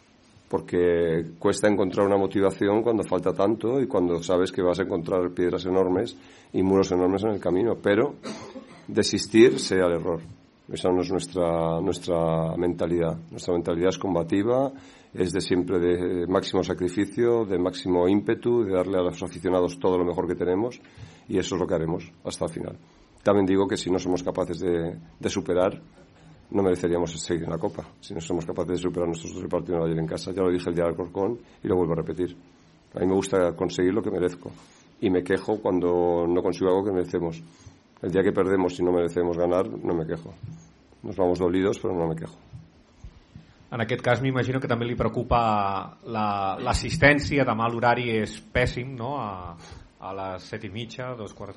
cuesta encontrar una motivación cuando falta tanto y cuando sabes que vas a encontrar piedras enormes y muros enormes en el camino. Pero desistir sería el error. Esa no es nuestra mentalidad. Nuestra mentalidad es combativa, es de siempre de máximo sacrificio, de máximo ímpetu, de darle a los aficionados todo lo mejor que tenemos, y eso es lo que haremos hasta el final. También digo que si no somos capaces de superar, no mereceríamos seguir en la Copa. Si no somos capaces de superar nuestros 2 partidos ayer en casa, ya lo dije el día del Alcorcón y lo vuelvo a repetir. A mí me gusta conseguir lo que merezco y me quejo cuando no consigo algo que merecemos. El día que perdemos y no merecemos ganar, no me quejo. Nos vamos dolidos, però no me quejo. En aquest cas m'imagino que també li preocupa l'assistència. Demà l'horari és pèssim, no? A les 7:30,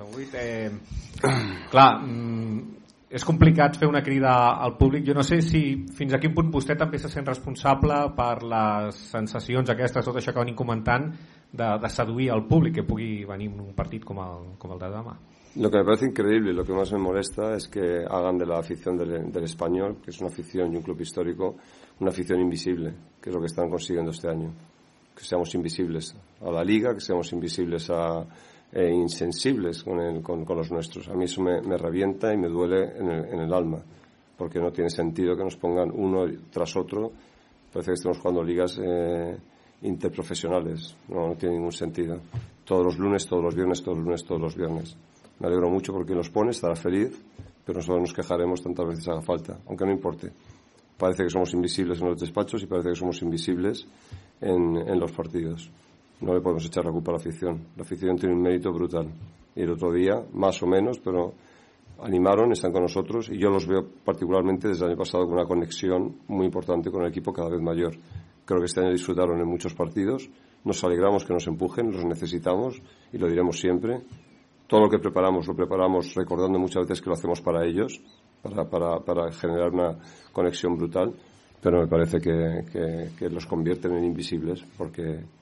7:45. Clar, és complicat fer una crida al públic. Jo no sé si fins a quin punt vostè també se sent responsable per les sensacions aquestes, tot això que venim comentant, de seduir al públic que pugui venir en un partit com el de demà. Lo que me parece increíble y lo que más me molesta es que hagan de la afición del Español, que es una afición y un club histórico, una afición invisible, que es lo que están consiguiendo este año. Que seamos invisibles a la Liga, que seamos invisibles insensibles con los nuestros. A mí eso me revienta y me duele en el alma, porque no tiene sentido que nos pongan uno tras otro. Parece que estamos jugando ligas interprofesionales. No tiene ningún sentido. Todos los lunes, todos los viernes, todos los lunes, todos los viernes. Me alegro mucho porque los pone, estará feliz, pero nosotros nos quejaremos tantas veces haga falta, aunque no importe. Parece que somos invisibles en los despachos y parece que somos invisibles en los partidos. No le podemos echar la culpa a la afición. La afición tiene un mérito brutal. Y el otro día, más o menos, pero animaron, están con nosotros, y yo los veo particularmente desde el año pasado con una conexión muy importante con el equipo cada vez mayor. Creo que este año disfrutaron en muchos partidos. Nos alegramos que nos empujen, los necesitamos y lo diremos siempre. Todo lo que preparamos, lo preparamos recordando muchas veces que lo hacemos para ellos, para generar una conexión brutal, pero me parece que los convierten en invisibles, porque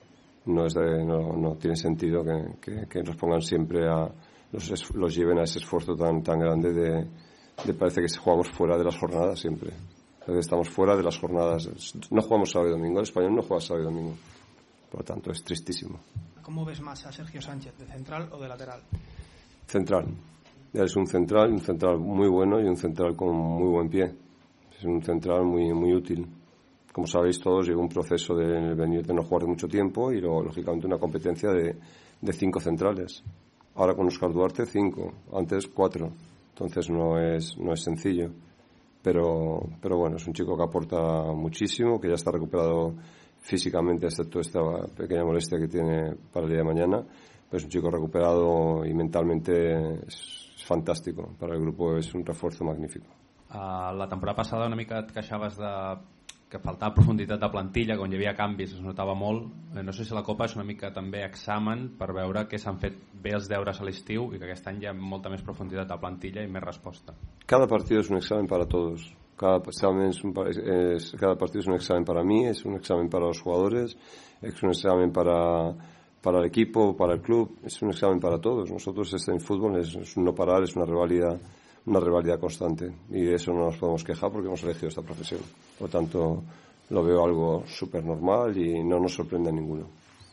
no tiene sentido que nos pongan siempre los lleven a ese esfuerzo tan grande de parece que jugamos fuera de las jornadas siempre. Estamos fuera de las jornadas. No jugamos sábado y domingo. El Español no juega sábado y domingo. Por lo tanto, es tristísimo. ¿Cómo ves más a Sergio Sánchez, de central o de lateral? Central. Es un central muy bueno y un central con muy buen pie. Es un central muy, muy útil. Como sabéis todos, lleva un proceso de venir de no jugar mucho tiempo y luego, lógicamente, una competencia de 5 centrales. Ahora con Óscar Duarte 5, antes 4. Entonces no es sencillo. Pero bueno, es un chico que aporta muchísimo, que ya está recuperado físicamente, excepto esta pequeña molestia que tiene para el día de mañana. Pero es un chico recuperado y mentalmente es fantástico. Para el grupo es un refuerzo magnífico. La temporada passada una mica et queixaves que faltava profunditat de plantilla, quan hi havia canvis es notava molt. No sé si la Copa és una mica també examen per veure que s'han fet bé els deures a l'estiu i que aquest any hi ha molta més profunditat de plantilla i més resposta. Cada partido es un examen para todos. Cada partido es un examen para mí, es un examen para los jugadores, es un examen para el equipo, para el club, es un examen para todos. Nosotros en fútbol es un no parar, es una rivalidad constante y de eso no nos podemos quejar porque hemos elegido esta profesión. Por lo tanto, lo veo algo súper normal y no nos sorprende a ninguno.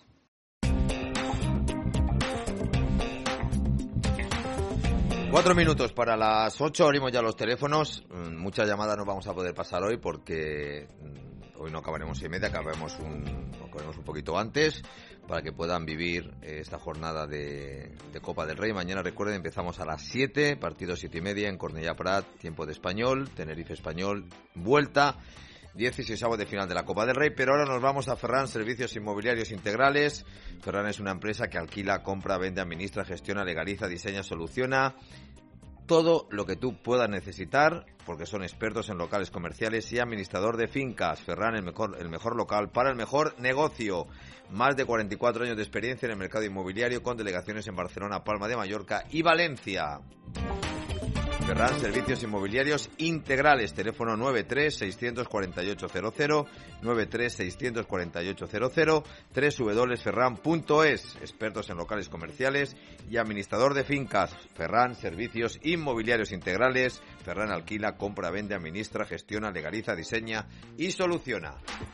Cuatro minutos para las 8, abrimos ya los teléfonos. Muchas llamadas no vamos a poder pasar hoy porque hoy no acabaremos 6:30, acabaremos un poquito antes para que puedan vivir esta jornada de Copa del Rey. Mañana, recuerden, empezamos a las 7, partido 7:30 en Cornellà Prat, tiempo de Español, Tenerife Español, vuelta, 16avos de final de la Copa del Rey. Pero ahora nos vamos a Ferran Servicios Inmobiliarios Integrales. Ferran es una empresa que alquila, compra, vende, administra, gestiona, legaliza, diseña, soluciona todo lo que tú puedas necesitar, porque son expertos en locales comerciales y administrador de fincas. Ferran, el mejor local para el mejor negocio. Más de 44 años de experiencia en el mercado inmobiliario, con delegaciones en Barcelona, Palma de Mallorca y Valencia. Ferran Servicios Inmobiliarios Integrales. Teléfono 93-648-00, 93-648-00, www.ferran.es. Expertos en locales comerciales y administrador de fincas. Ferran Servicios Inmobiliarios Integrales. Ferran alquila, compra, vende, administra, gestiona, legaliza, diseña y soluciona.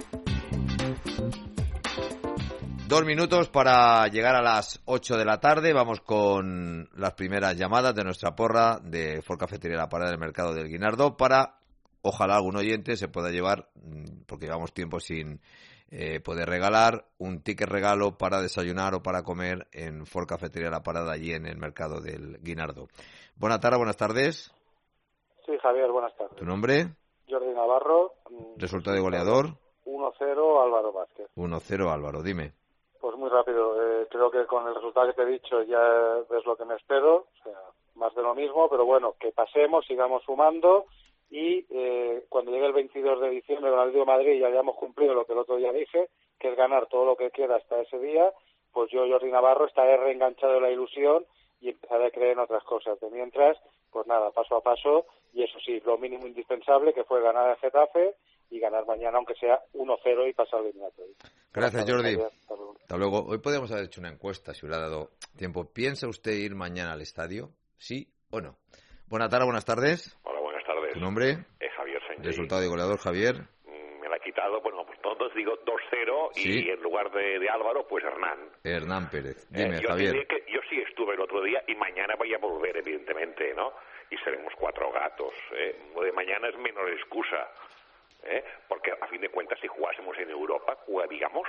2 minutos para llegar a las 8 de la tarde. Vamos con las primeras llamadas de nuestra porra de Ford Cafetería La Parada del Mercado del Guinardó para, ojalá algún oyente se pueda llevar, porque llevamos tiempo sin poder regalar, un ticket regalo para desayunar o para comer en Ford Cafetería La Parada, allí en el Mercado del Guinardó. Buenas tardes. Sí, Javier, buenas tardes. ¿Tu nombre? Jordi Navarro. ¿Resultado de goleador? 1-0 Álvaro Vázquez. 1-0 Álvaro, dime. Pues muy rápido, creo que con el resultado que te he dicho ya ves lo que me espero, o sea, más de lo mismo, pero bueno, que pasemos, sigamos sumando y cuando llegue el 22 de diciembre con el Atlético de Madrid ya hayamos cumplido lo que el otro día dije, que es ganar todo lo que queda hasta ese día, pues yo, Jordi Navarro, estaré reenganchado de la ilusión y empezaré a creer en otras cosas. De mientras, pues nada, paso a paso, y eso sí, lo mínimo indispensable, que fue ganar al Getafe y ganar mañana, aunque sea 1-0 y pasar el eliminatorio. Gracias, Jordi. Hasta luego. Hoy podríamos haber hecho una encuesta, si hubiera dado tiempo. ¿Piensa usted ir mañana al estadio? ¿Sí o no? Buenas tardes. Hola, buenas tardes. ¿Tu nombre? Javier Sánchez. Resultado de goleador, Javier. Me la ha quitado, bueno, pues todos digo 2-0 sí. Y en lugar de Álvaro, pues Hernán Pérez. Dime, yo Javier. Yo sí estuve el otro día y mañana voy a volver, evidentemente, ¿no? Y seremos 4 gatos. Lo de mañana es menos excusa. Porque a fin de cuentas, si jugásemos en Europa, jugaríamos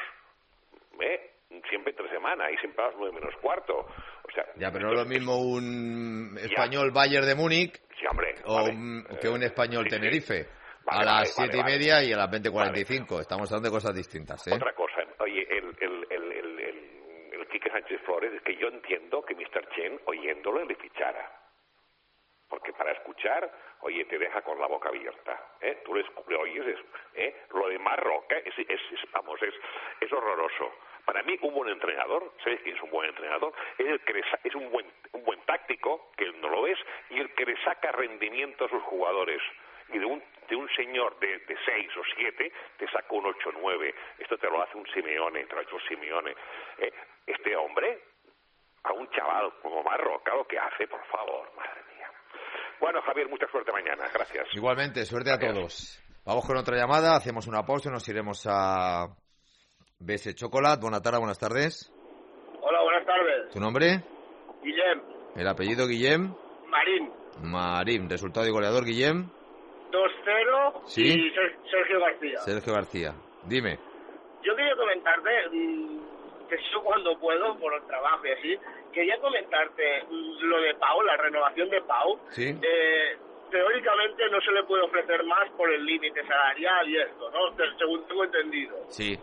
siempre entre semana y siempre a las 9:45. O sea, ya, pero no es lo mismo un español Bayern de Múnich, sí, hombre, que un español Tenerife. Vale, a las 7:30 y a las 20:45. Vale. Estamos hablando de cosas distintas. Otra cosa, oye, el Quique Sánchez Flores, es que yo entiendo que Mr. Chen, oyéndolo, le fichara. Porque para escuchar, oye, te deja con la boca abierta. Tú le oyes, lo de Marroca es horroroso. Para mí, un buen entrenador, ¿sabes quién es un buen entrenador? Es el que es un buen táctico, que él no lo es, y el que le saca rendimiento a sus jugadores. y de un señor de 6 o 7 te saca un 8 o 9. Esto te lo hace un Simeone, te lo ha hecho Simeone. Este hombre, a un chaval como Marroca, lo que hace, por favor, madre mía. Bueno, Javier, mucha suerte mañana, gracias. Igualmente, suerte a todos. Vamos con otra llamada, hacemos una pausa y nos iremos a BS Chocolate. Buenas tardes, buenas tardes. Hola, buenas tardes. ¿Tu nombre? Guillem. ¿El apellido Guillem? Marín. Marín. ¿Resultado y goleador, Guillem? 2-0 ¿Sí? y Sergio García. Sergio García. Dime. Yo quería comentarte, que yo cuando puedo, por el trabajo y así, quería comentarte lo de Pau, la renovación de Pau. Sí. Teóricamente no se le puede ofrecer más por el límite salarial y esto, ¿no? Según tengo entendido. Sí.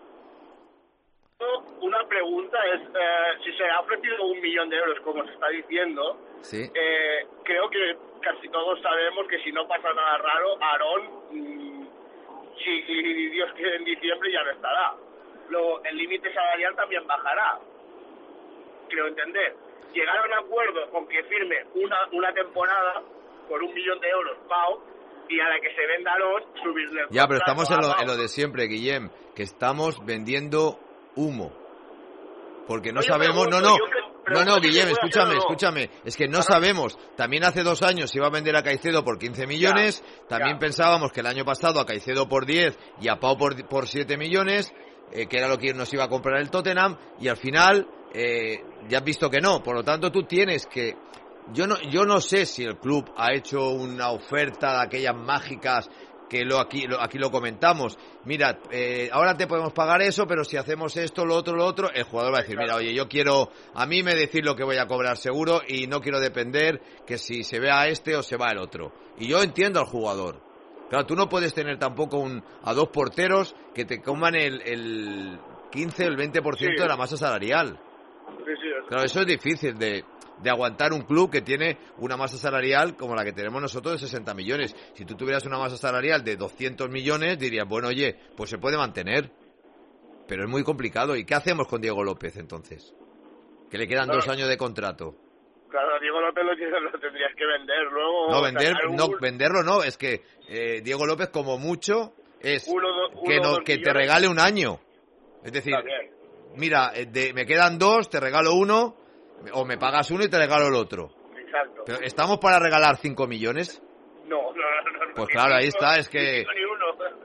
Una pregunta es, si se ha ofrecido 1 millón de euros, como se está diciendo, sí. Creo que casi todos sabemos que si no pasa nada raro, Aarón, si Dios quiere, en diciembre ya no estará. Luego, el límite salarial también bajará. Creo entender. Llegar a un acuerdo con que firme una temporada por 1 millón de euros, Pau, y a la que se venda Aarón, subirle el Ya, pero contrato estamos a en lo de siempre, Guillem, que estamos vendiendo humo. Porque no Oye, sabemos... pregunto, No, Guillem, ¿puedo escúchame. Es que no sabemos. También hace 2 años se iba a vender a Caicedo por 15 millones. También pensábamos que el año pasado a Caicedo por 10 y a Pau por 7 millones, que era lo que nos iba a comprar el Tottenham. Y al final, ya has visto que no. Por lo tanto, tú tienes que... Yo no sé si el club ha hecho una oferta de aquellas mágicas que aquí lo comentamos. Mira, ahora te podemos pagar eso, pero si hacemos esto, lo otro, el jugador va a decir, mira, oye, yo quiero, a mí me decir lo que voy a cobrar seguro y no quiero depender que si se ve a este o se va el otro. Y yo entiendo al jugador. Claro, tú no puedes tener tampoco a 2 porteros que te coman el 15 o el 20% de la masa salarial. Claro, eso es difícil de aguantar un club que tiene una masa salarial como la que tenemos nosotros de 60 millones. Si tú tuvieras una masa salarial de 200 millones, dirías, bueno, oye, pues se puede mantener. Pero es muy complicado. ¿Y qué hacemos con Diego López, entonces? Que le quedan 2 años de contrato. Claro, Diego López lo tendrías que vender luego. No, venderlo no. Es que Diego López, como mucho, es que te regale 1 año. Es decir, mira, me quedan 2, te regalo 1, o me pagas 1 y te regalo el otro. Exacto. Pero ¿estamos para regalar 5 millones? No. Pues claro, ahí está, es que... Ni uno.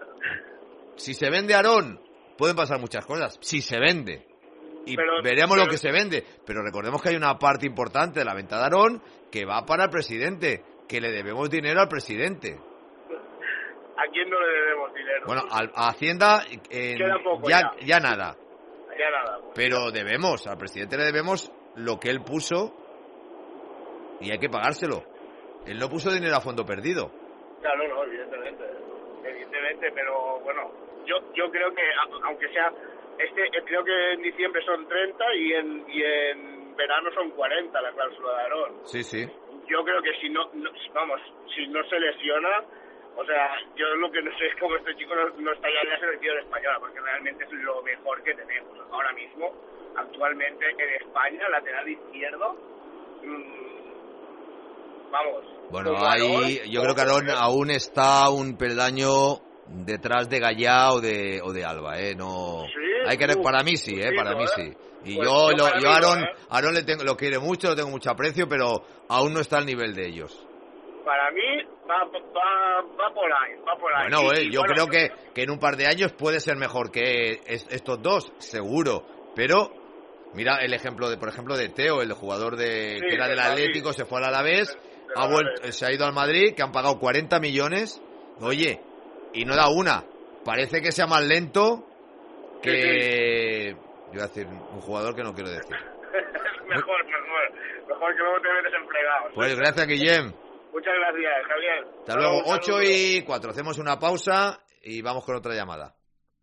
Si se vende Aarón, pueden pasar muchas cosas. Si se vende. Y veremos lo que se vende. Pero recordemos que hay una parte importante de la venta de Aarón que va para el presidente. Que le debemos dinero al presidente. ¿A quién no le debemos dinero? Bueno, a Hacienda queda poco ya nada. Ya nada. Pero al presidente le debemos lo que él puso y hay que pagárselo. Él no puso dinero a fondo perdido. Claro, no, evidentemente, pero bueno, yo creo que aunque sea creo que en diciembre son 30 y en verano son 40 la cláusula de Aarón. Sí. Yo creo que si no se lesiona, o sea, yo lo que no sé es cómo este chico no está ya en la selección española, porque realmente es lo mejor que tenemos ahora mismo, actualmente en España, lateral izquierdo. Vamos. Bueno, ahí yo creo que Aarón aún está un peldaño detrás de Gallá o de Alba, no. ¿Sí? Hay que para mí sí, para mí sí. Y pues yo Aarón lo quiero mucho, lo tengo mucho aprecio, pero aún no está al nivel de ellos. Para mí va por ahí. Bueno, yo creo que en un par de años puede ser mejor que estos dos, seguro. Pero mira el ejemplo por ejemplo de Teo, el jugador que era del Atlético, se fue al Alavés, se ha ido al Madrid, que han pagado 40 millones. Oye, y no da una. Parece que sea más lento que... Yo voy a decir un jugador que no quiero decir. Mejor que luego te metes en fregados. Pues gracias, Guillem. Muchas gracias, Javier. Hasta luego. 8:04. Hacemos una pausa y vamos con otra llamada.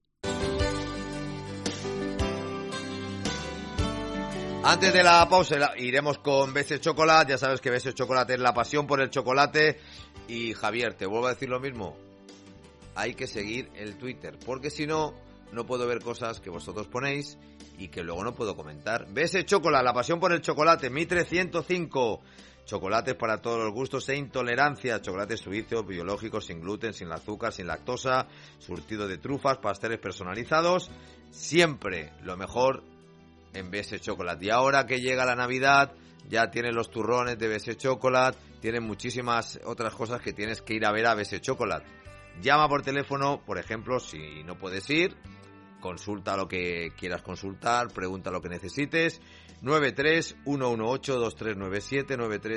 Antes de la pausa iremos con BS Chocolate. Ya sabes que BS Chocolate es la pasión por el chocolate. Y Javier, te vuelvo a decir lo mismo. Hay que seguir el Twitter, porque si no puedo ver cosas que vosotros ponéis y que luego no puedo comentar. BS Chocolate, la pasión por el chocolate, Mitre 105. chocolates para todos los gustos e intolerancias, chocolates suizos, biológicos, sin gluten, sin azúcar, sin lactosa, surtido de trufas, pasteles personalizados, siempre lo mejor en BS Chocolate. Y ahora que llega la Navidad, ya tienen los turrones de BS Chocolate, tienen muchísimas otras cosas que tienes que ir a ver a BS Chocolate. Llama por teléfono, por ejemplo, si no puedes ir, consulta lo que quieras consultar, pregunta lo que necesites. 93-118-2397,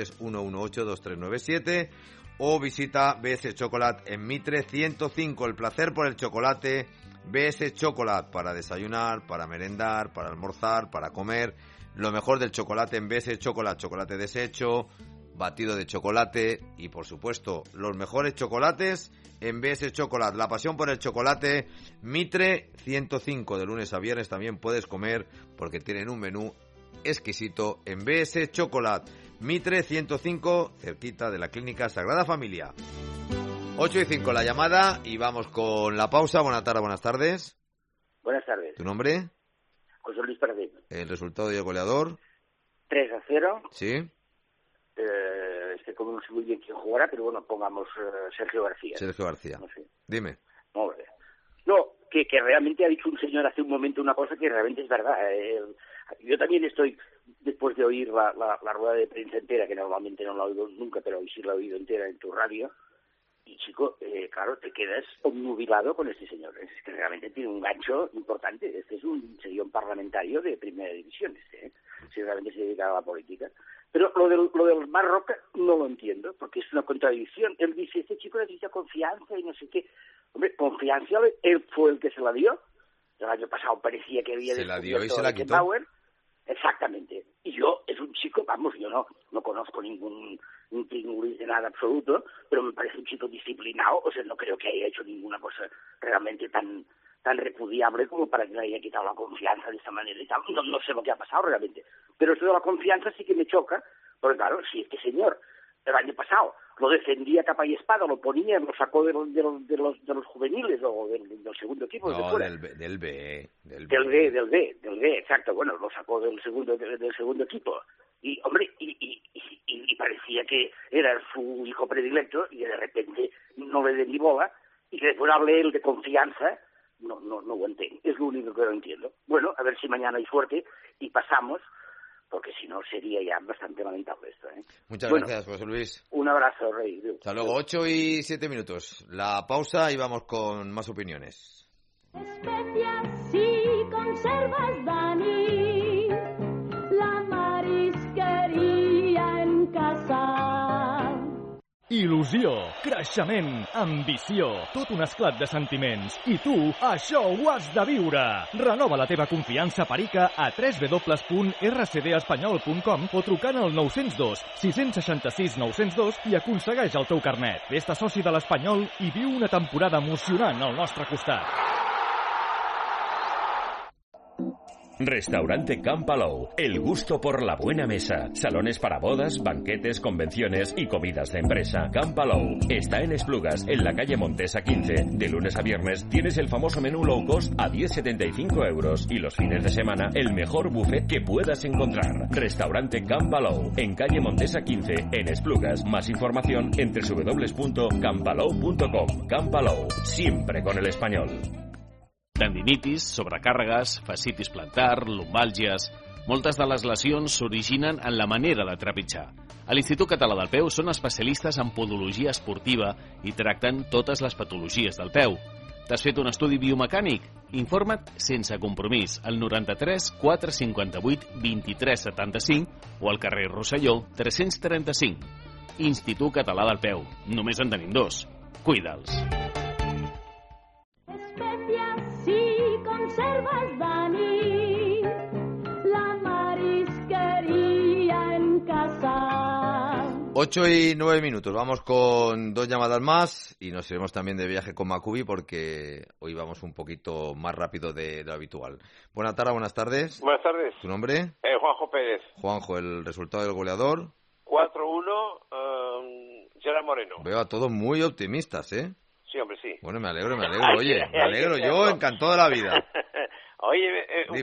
93-118-2397, o visita BS Chocolate en Mitre 105. El placer por el chocolate. BS Chocolate, para desayunar, para merendar, para almorzar, para comer. Lo mejor del chocolate en BS Chocolate. Chocolate deshecho, batido de chocolate y, por supuesto, los mejores chocolates en BS Chocolate. La pasión por el chocolate. Mitre 105. De lunes a viernes también puedes comer, porque tienen un menú exquisito en BS Chocolate. Mitre 105, cerquita de la Clínica Sagrada Familia. 8:05 la llamada y vamos con la pausa. Buenas tardes. Buenas tardes. ¿Tu nombre? José Luis Perdín. El resultado y el goleador. 3-0. Sí. Como no sé muy bien quién jugará, pero bueno, pongamos Sergio García. Sergio García. No sé. Dime. Molt bé. No, que realmente ha dicho un señor hace un momento una cosa que realmente es verdad. Yo también estoy, después de oír la rueda de prensa entera, que normalmente no la he oído nunca, pero hoy sí la he oído entera en tu radio, y chico, claro, te quedas obnubilado con este señor. Es que realmente tiene un gancho importante. Este sería un parlamentario de primera división, si realmente se dedica a la política. Pero lo del Marroca no lo entiendo, porque es una contradicción. Él dice, este chico necesita confianza y no sé qué. Hombre, confianza, él fue el que se la dio. El año pasado parecía que había se la dio y se la quitó. Power. Exactamente. Y yo, es un chico, vamos, yo no conozco ningún pingüis de nada absoluto, pero me parece un chico disciplinado. O sea, no creo que haya hecho ninguna cosa realmente tan repudiable como para que le haya quitado la confianza de esta manera y tal. No sé lo que ha pasado realmente. Pero eso de la confianza sí que me choca, porque claro, si este señor el año pasado lo defendía capa y espada, lo ponía, lo sacó de los juveniles o del segundo equipo. No, del B, exacto. Bueno, lo sacó del segundo equipo. Y, hombre, y parecía que era su hijo predilecto y de repente no le den ni bola y que después hable él de confianza. No lo entiendo. Es lo único que no entiendo. Bueno, a ver si mañana hay suerte y pasamos, porque si no sería ya bastante lamentable esto. Muchas gracias, José Luis. Un abrazo, Rey. Hasta luego. 8:07. La pausa y vamos con más opiniones. Especias y conservas, Dani, la marisqueria en casa. Il·lusió, creixement, ambició, tot un esclat de sentiments. I tu, això ho has de viure! Renova la teva confiança per ICA a www.rcdespanyol.com o trucant al 902 666 902 i aconsegueix el teu carnet. Fes-te soci de l'Espanyol i viu una temporada emocionant al nostre costat. Restaurante Can Palou, el gusto por la buena mesa. Salones para bodas, banquetes, convenciones y comidas de empresa. Can Palou está en Esplugas, en la calle Montesa 15. De lunes a viernes tienes el famoso menú low cost a 10,75 euros y los fines de semana el mejor buffet que puedas encontrar. Restaurante Can Palou, en calle Montesa 15, en Esplugas. Más información en www.campalou.com. Can Palou, siempre con el español. Tendinitis, sobrecàrregues, fascitis plantar, lumbàlgies... Moltes de les lesions s'originen en la manera de trepitjar. A l'Institut Català del Peu són especialistes en podologia esportiva i tracten totes les patologies del peu. T'has fet un estudi biomecànic? Informa't sense compromís al 93 458 23 75 o al carrer Rosselló 335. Institut Català del Peu. Només en tenim 2. Cuida'ls. Especias y conservas, Dani, la marisquería en casa. 8:09. Vamos con 2 llamadas más y nos iremos también de viaje con Macubi porque hoy vamos un poquito más rápido de lo habitual. Buenas tardes. Buenas tardes. ¿Tu nombre? Juanjo Pérez. Juanjo, el resultado del goleador. 4-1, Gerard Moreno. Veo a todos muy optimistas, ¿eh? Sí, hombre, sí. Bueno, me alegro. Oye, me alegro yo, encantado de la vida. Oye, dime. Un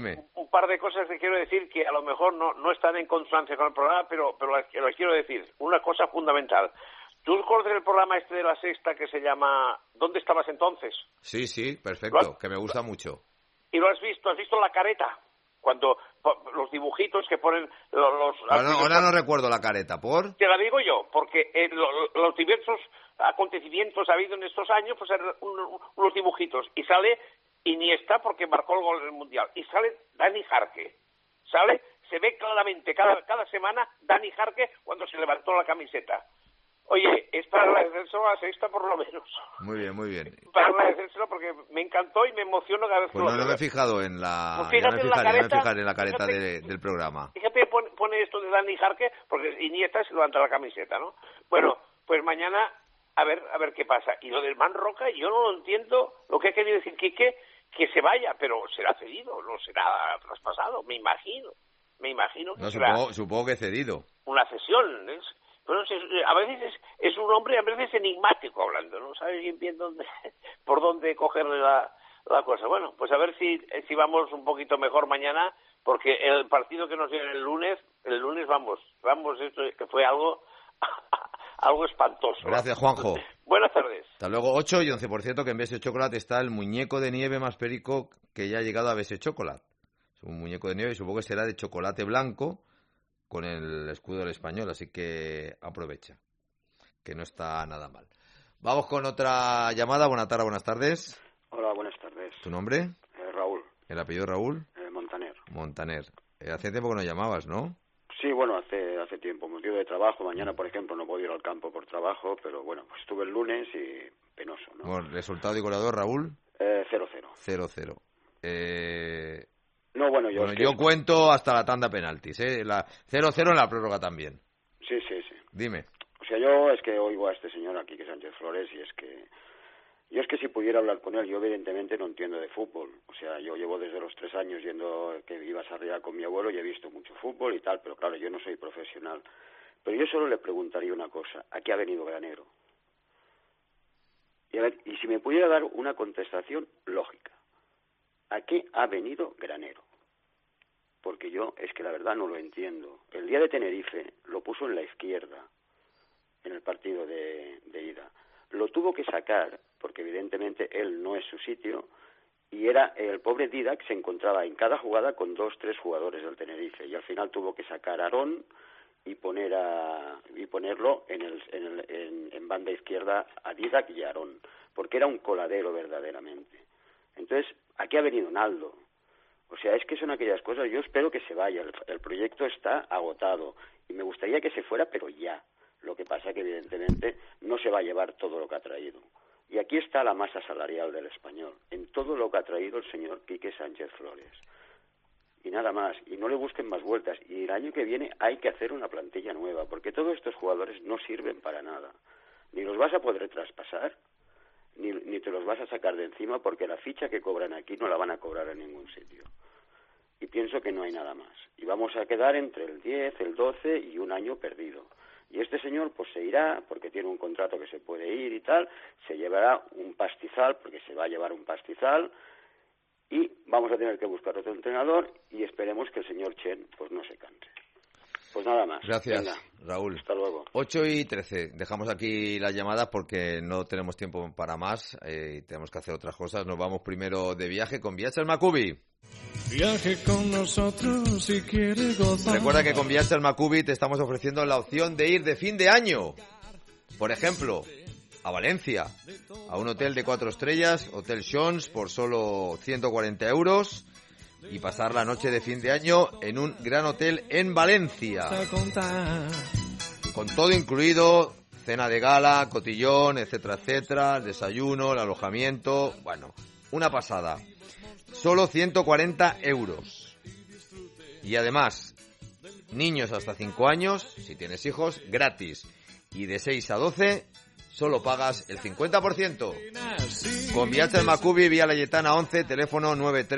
par de cosas que quiero decir que a lo mejor no están en consonancia con el programa, pero las quiero decir. Una cosa fundamental. ¿Tú recuerdas el programa este de La Sexta que se llama ¿Dónde estabas entonces? Sí, perfecto, que me gusta mucho. ¿Y lo has visto? ¿Has visto La Careta? Cuando los dibujitos que ponen los... Ahora no recuerdo La Careta, ¿por? Te la digo yo, porque los diversos acontecimientos ha habido en estos años, pues eran unos dibujitos. Y sale Iniesta porque marcó el gol en el Mundial. Y sale Dani Jarque. Se ve claramente cada semana Dani Jarque cuando se levantó la camiseta. Oye, es para agradecérselo a La Sexta por lo menos. Muy bien. Para agradecérselo porque me encantó y me emociono cada vez que lo veo. Pues no me he fijado en la... Pues ya me fijaré en la careta del programa. Fíjate, pone esto de Dani Jarque, porque Iniesta se levanta la camiseta, ¿no? Bueno, pues mañana a ver qué pasa. Y lo del Man Roca, yo no lo entiendo. Lo que ha querido decir Quique, que se vaya, pero será cedido, no será traspasado, me imagino. No, supongo que cedido. Una cesión, ¿eh? Pero a veces es un hombre, a veces enigmático hablando, no sabes bien por dónde cogerle la cosa. Bueno, pues a ver si vamos un poquito mejor mañana, porque el partido que nos viene el lunes vamos, esto que fue algo espantoso. Gracias, Juanjo. Buenas tardes. Hasta luego. 8 y 11, por cierto, que en BS Chocolate está el muñeco de nieve más perico que ya ha llegado a BS Chocolate. Es un muñeco de nieve y supongo que será de chocolate blanco con el escudo del Español, así que aprovecha, que no está nada mal. Vamos con otra llamada. Buenas tardes. Hola, buenas tardes. ¿Tu nombre? Raúl. ¿El apellido Raúl? Montaner. Hace tiempo que no llamabas, ¿no? Sí, bueno, hace tiempo, motivo de trabajo. Mañana, por ejemplo, no puedo ir al campo por trabajo, pero bueno, pues estuve el lunes y penoso, ¿no? Bueno, resultado y goleador, Raúl. 0-0. No, bueno, yo cuento hasta la tanda penaltis, ¿eh? 0-0 en la prórroga también. Sí. Dime. O sea, yo es que oigo a este señor aquí, que es Sánchez Flores, y es que... Yo es que si pudiera hablar con él, yo evidentemente no entiendo de fútbol. O sea, yo llevo desde los 3 años yendo, que iba a Sarriá con mi abuelo y he visto mucho fútbol y tal, pero claro, yo no soy profesional. Pero yo solo le preguntaría una cosa, ¿a qué ha venido Granero? Y si me pudiera dar una contestación lógica. ¿A qué ha venido Granero? Porque yo es que la verdad no lo entiendo. El día de Tenerife lo puso en la izquierda, en el partido de ida. Lo tuvo que sacar, porque evidentemente él no es su sitio, y era el pobre Didac se encontraba en cada jugada con 2-3 jugadores del Tenerife, y al final tuvo que sacar a Aarón y ponerlo en banda izquierda a Didac y a Aarón, porque era un coladero verdaderamente. Entonces, aquí ha venido Naldo. O sea, es que son aquellas cosas, yo espero que se vaya, el proyecto está agotado, y me gustaría que se fuera, pero ya. Lo que pasa que evidentemente no se va a llevar todo lo que ha traído. Y aquí está la masa salarial del Español, en todo lo que ha traído el señor Quique Sánchez Flores. Y nada más, y no le busquen más vueltas. Y el año que viene hay que hacer una plantilla nueva, porque todos estos jugadores no sirven para nada. Ni los vas a poder traspasar, ni te los vas a sacar de encima, porque la ficha que cobran aquí no la van a cobrar en ningún sitio. Y pienso que no hay nada más. Y vamos a quedar entre el 10, el 12 y un año perdido. Y este señor pues se irá, porque tiene un contrato que se puede ir y tal, se llevará un pastizal, porque se va a llevar un pastizal, y vamos a tener que buscar otro entrenador, y esperemos que el señor Chen pues no se canse. Pues nada más. Gracias, venga, Raúl. Hasta luego. 8 y 13. Dejamos aquí las llamadas porque no tenemos tiempo para más y tenemos que hacer otras cosas. Nos vamos primero de viaje con Viajes Macubi. Viaje con nosotros si quiere gozar. Recuerda que con Viajes Macubi te estamos ofreciendo la opción de ir de fin de año. Por ejemplo, a Valencia, a un hotel de 4 estrellas, Hotel Shons, por solo 140 euros. Y pasar la noche de fin de año en un gran hotel en Valencia. Con todo incluido, cena de gala, cotillón, etcétera, etcétera, el desayuno, el alojamiento, bueno, una pasada. Solo 140 euros. Y además, niños hasta 5 años, si tienes hijos, gratis. Y de 6 a 12, solo pagas el 50%. Con Viajes Macubi, Vía Layetana 11, teléfono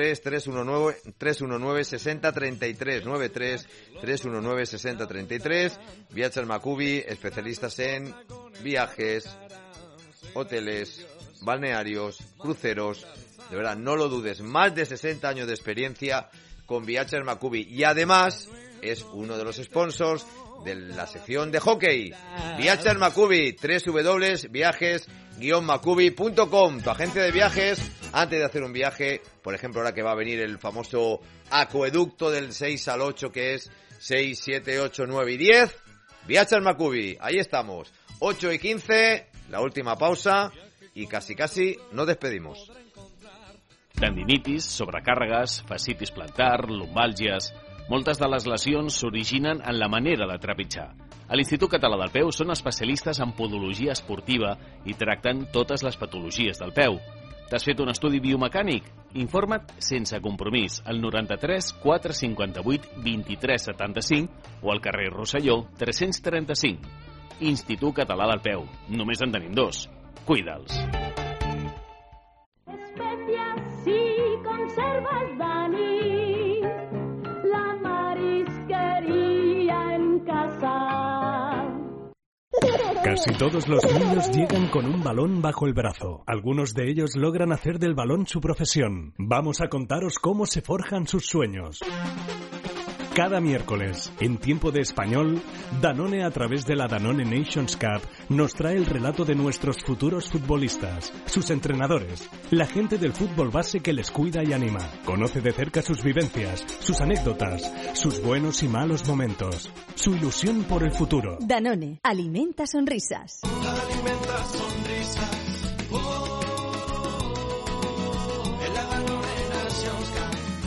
93-319-6033, 93-319-6033. Viajes Macubi, especialistas en viajes, hoteles, balnearios, cruceros. De verdad, no lo dudes, más de 60 años de experiencia con Viajes Macubi. Y además es uno de los sponsors de la sección de hockey. Viajes Macubi, www.viajes-macubi.com, tu agencia de viajes antes de hacer un viaje. Por ejemplo, ahora que va a venir el famoso acueducto del 6 al 8, que es 6, 7, 8, 9 y 10. Viajes Macubi, ahí estamos. 8 y 15, la última pausa y casi nos despedimos. Tendinitis, sobrecàrregues, fascitis plantar, lumbàlgies... Moltes de les lesions s'originen en la manera de trepitjar. A l'Institut Català del Peu són especialistes en podologia esportiva i tracten totes les patologies del peu. T'has fet un estudi biomecànic? Informa't sense compromís al 93 458 23 75 o al carrer Rosselló 335. Institut Català del Peu. Només en tenim 2. Cuida'ls. Especias y conservas Dani. La marisquería en casa. Casi todos los niños llegan con un balón bajo el brazo. Algunos de ellos logran hacer del balón su profesión. Vamos a contaros cómo se forjan sus sueños. Cada miércoles, en Tiempo de Español, Danone, a través de la Danone Nations Cup, nos trae el relato de nuestros futuros futbolistas, sus entrenadores, la gente del fútbol base que les cuida y anima. Conoce de cerca sus vivencias, sus anécdotas, sus buenos y malos momentos, su ilusión por el futuro. Danone, alimenta sonrisas. Alimenta sonrisas. En la Danone Nations Cup.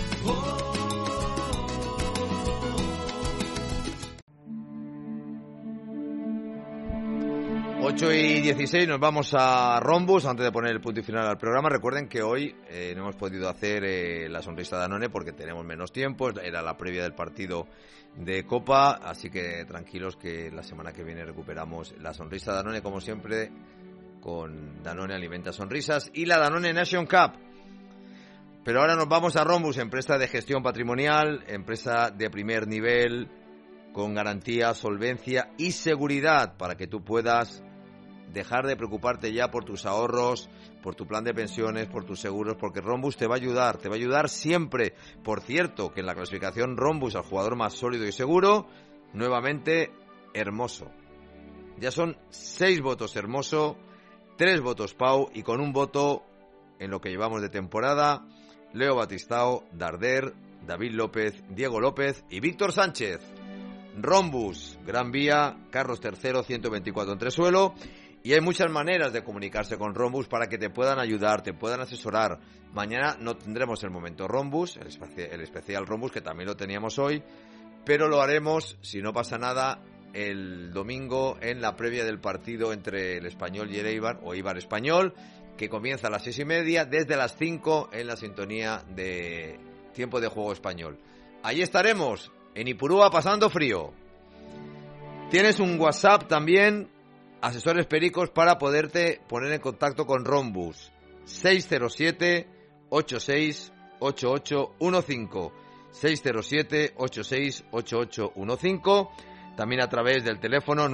8 y 16, nos vamos a Rhombus antes de poner el punto y final al programa. Recuerden que hoy no hemos podido hacer la sonrisa de Danone porque tenemos menos tiempo, era la previa del partido de Copa, así que tranquilos que la semana que viene recuperamos la sonrisa de Danone, como siempre, con Danone Alimenta Sonrisas y la Danone Nation Cup. Pero ahora nos vamos a Rhombus, empresa de gestión patrimonial, empresa de primer nivel, con garantía, solvencia y seguridad para que tú puedas dejar de preocuparte ya por tus ahorros, por tu plan de pensiones, por tus seguros, porque Rhombus te va a ayudar siempre. Por cierto, que en la clasificación Rhombus al jugador más sólido y seguro, nuevamente Hermoso. Ya son 6 votos Hermoso, 3 votos Pau y con un voto en lo que llevamos de temporada, Leo Batistao, Darder, David López, Diego López y Víctor Sánchez. Rhombus, Gran Vía, Carlos III, 124 Entresuelo. Y hay muchas maneras de comunicarse con Rhombus para que te puedan ayudar, te puedan asesorar. Mañana no tendremos el momento Rhombus, el especial Rhombus, que también lo teníamos hoy, pero lo haremos, si no pasa nada, el domingo en la previa del partido entre el Español y el Eibar, o Eibar Español, que comienza a las 6:30, desde las 5 en la sintonía de Tiempo de Juego Español. Allí estaremos, en Ipurúa, pasando frío. Tienes un WhatsApp también, asesores pericos, para poderte poner en contacto con Rhombus. 607-868815. 607-868815. También a través del teléfono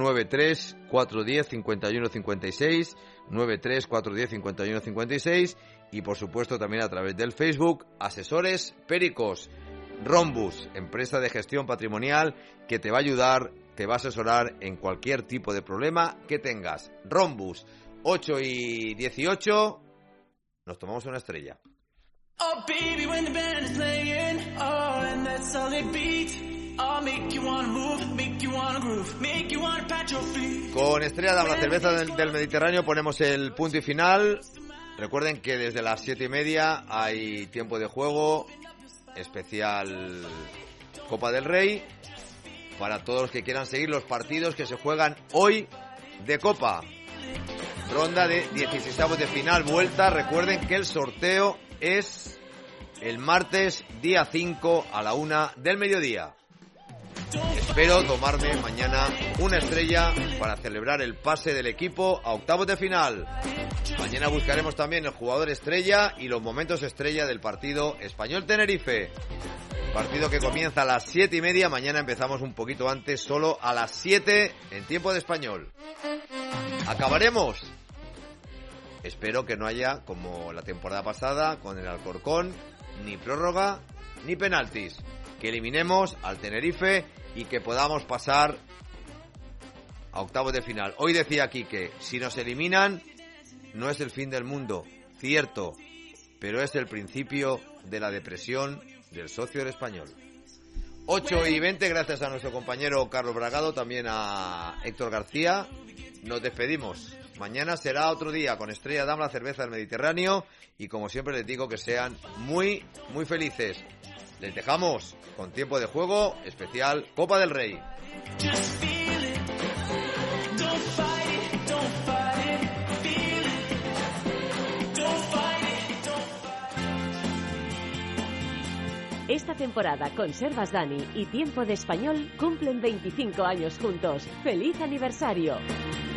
93-410-5156. 93-410-5156. Y por supuesto también a través del Facebook, asesores pericos. Rhombus, empresa de gestión patrimonial que te va a ayudar, te va a asesorar en cualquier tipo de problema que tengas. Rhombus, 8 y 18, nos tomamos una estrella. Oh baby, when the band is playing, oh, and that solid beat, oh, make you wanna move, make you wanna groove, make you wanna pat your feet. Con Estrella Damm, la cerveza del Mediterráneo, ponemos el punto y final. Recuerden que desde las 7:30 hay tiempo de juego especial Copa del Rey para todos los que quieran seguir los partidos que se juegan hoy de Copa. Ronda de 16avos de final, vuelta. Recuerden que el sorteo es el martes día 5 a la 1 del mediodía. Espero tomarme mañana una estrella para celebrar el pase del equipo a octavos de final. Mañana buscaremos también el jugador estrella y los momentos estrella del partido Español-Tenerife. Partido que comienza a las 7:30. Mañana empezamos un poquito antes, solo a las 7 en tiempo de Español. ¿Acabaremos? Espero que no haya, como la temporada pasada, con el Alcorcón, ni prórroga ni penaltis. Que eliminemos al Tenerife y que podamos pasar a octavos de final. Hoy decía Quique, si nos eliminan no es el fin del mundo, cierto, pero es el principio de la depresión del socio del Español. 8:20, gracias a nuestro compañero Carlos Bragado, también a Héctor García. Nos despedimos. Mañana será otro día con Estrella Damm, la cerveza del Mediterráneo, y como siempre les digo que sean muy, muy felices. Les dejamos con tiempo de juego especial Copa del Rey. Esta temporada Conservas Dani y Tiempo de Español cumplen 25 años juntos. ¡Feliz aniversario!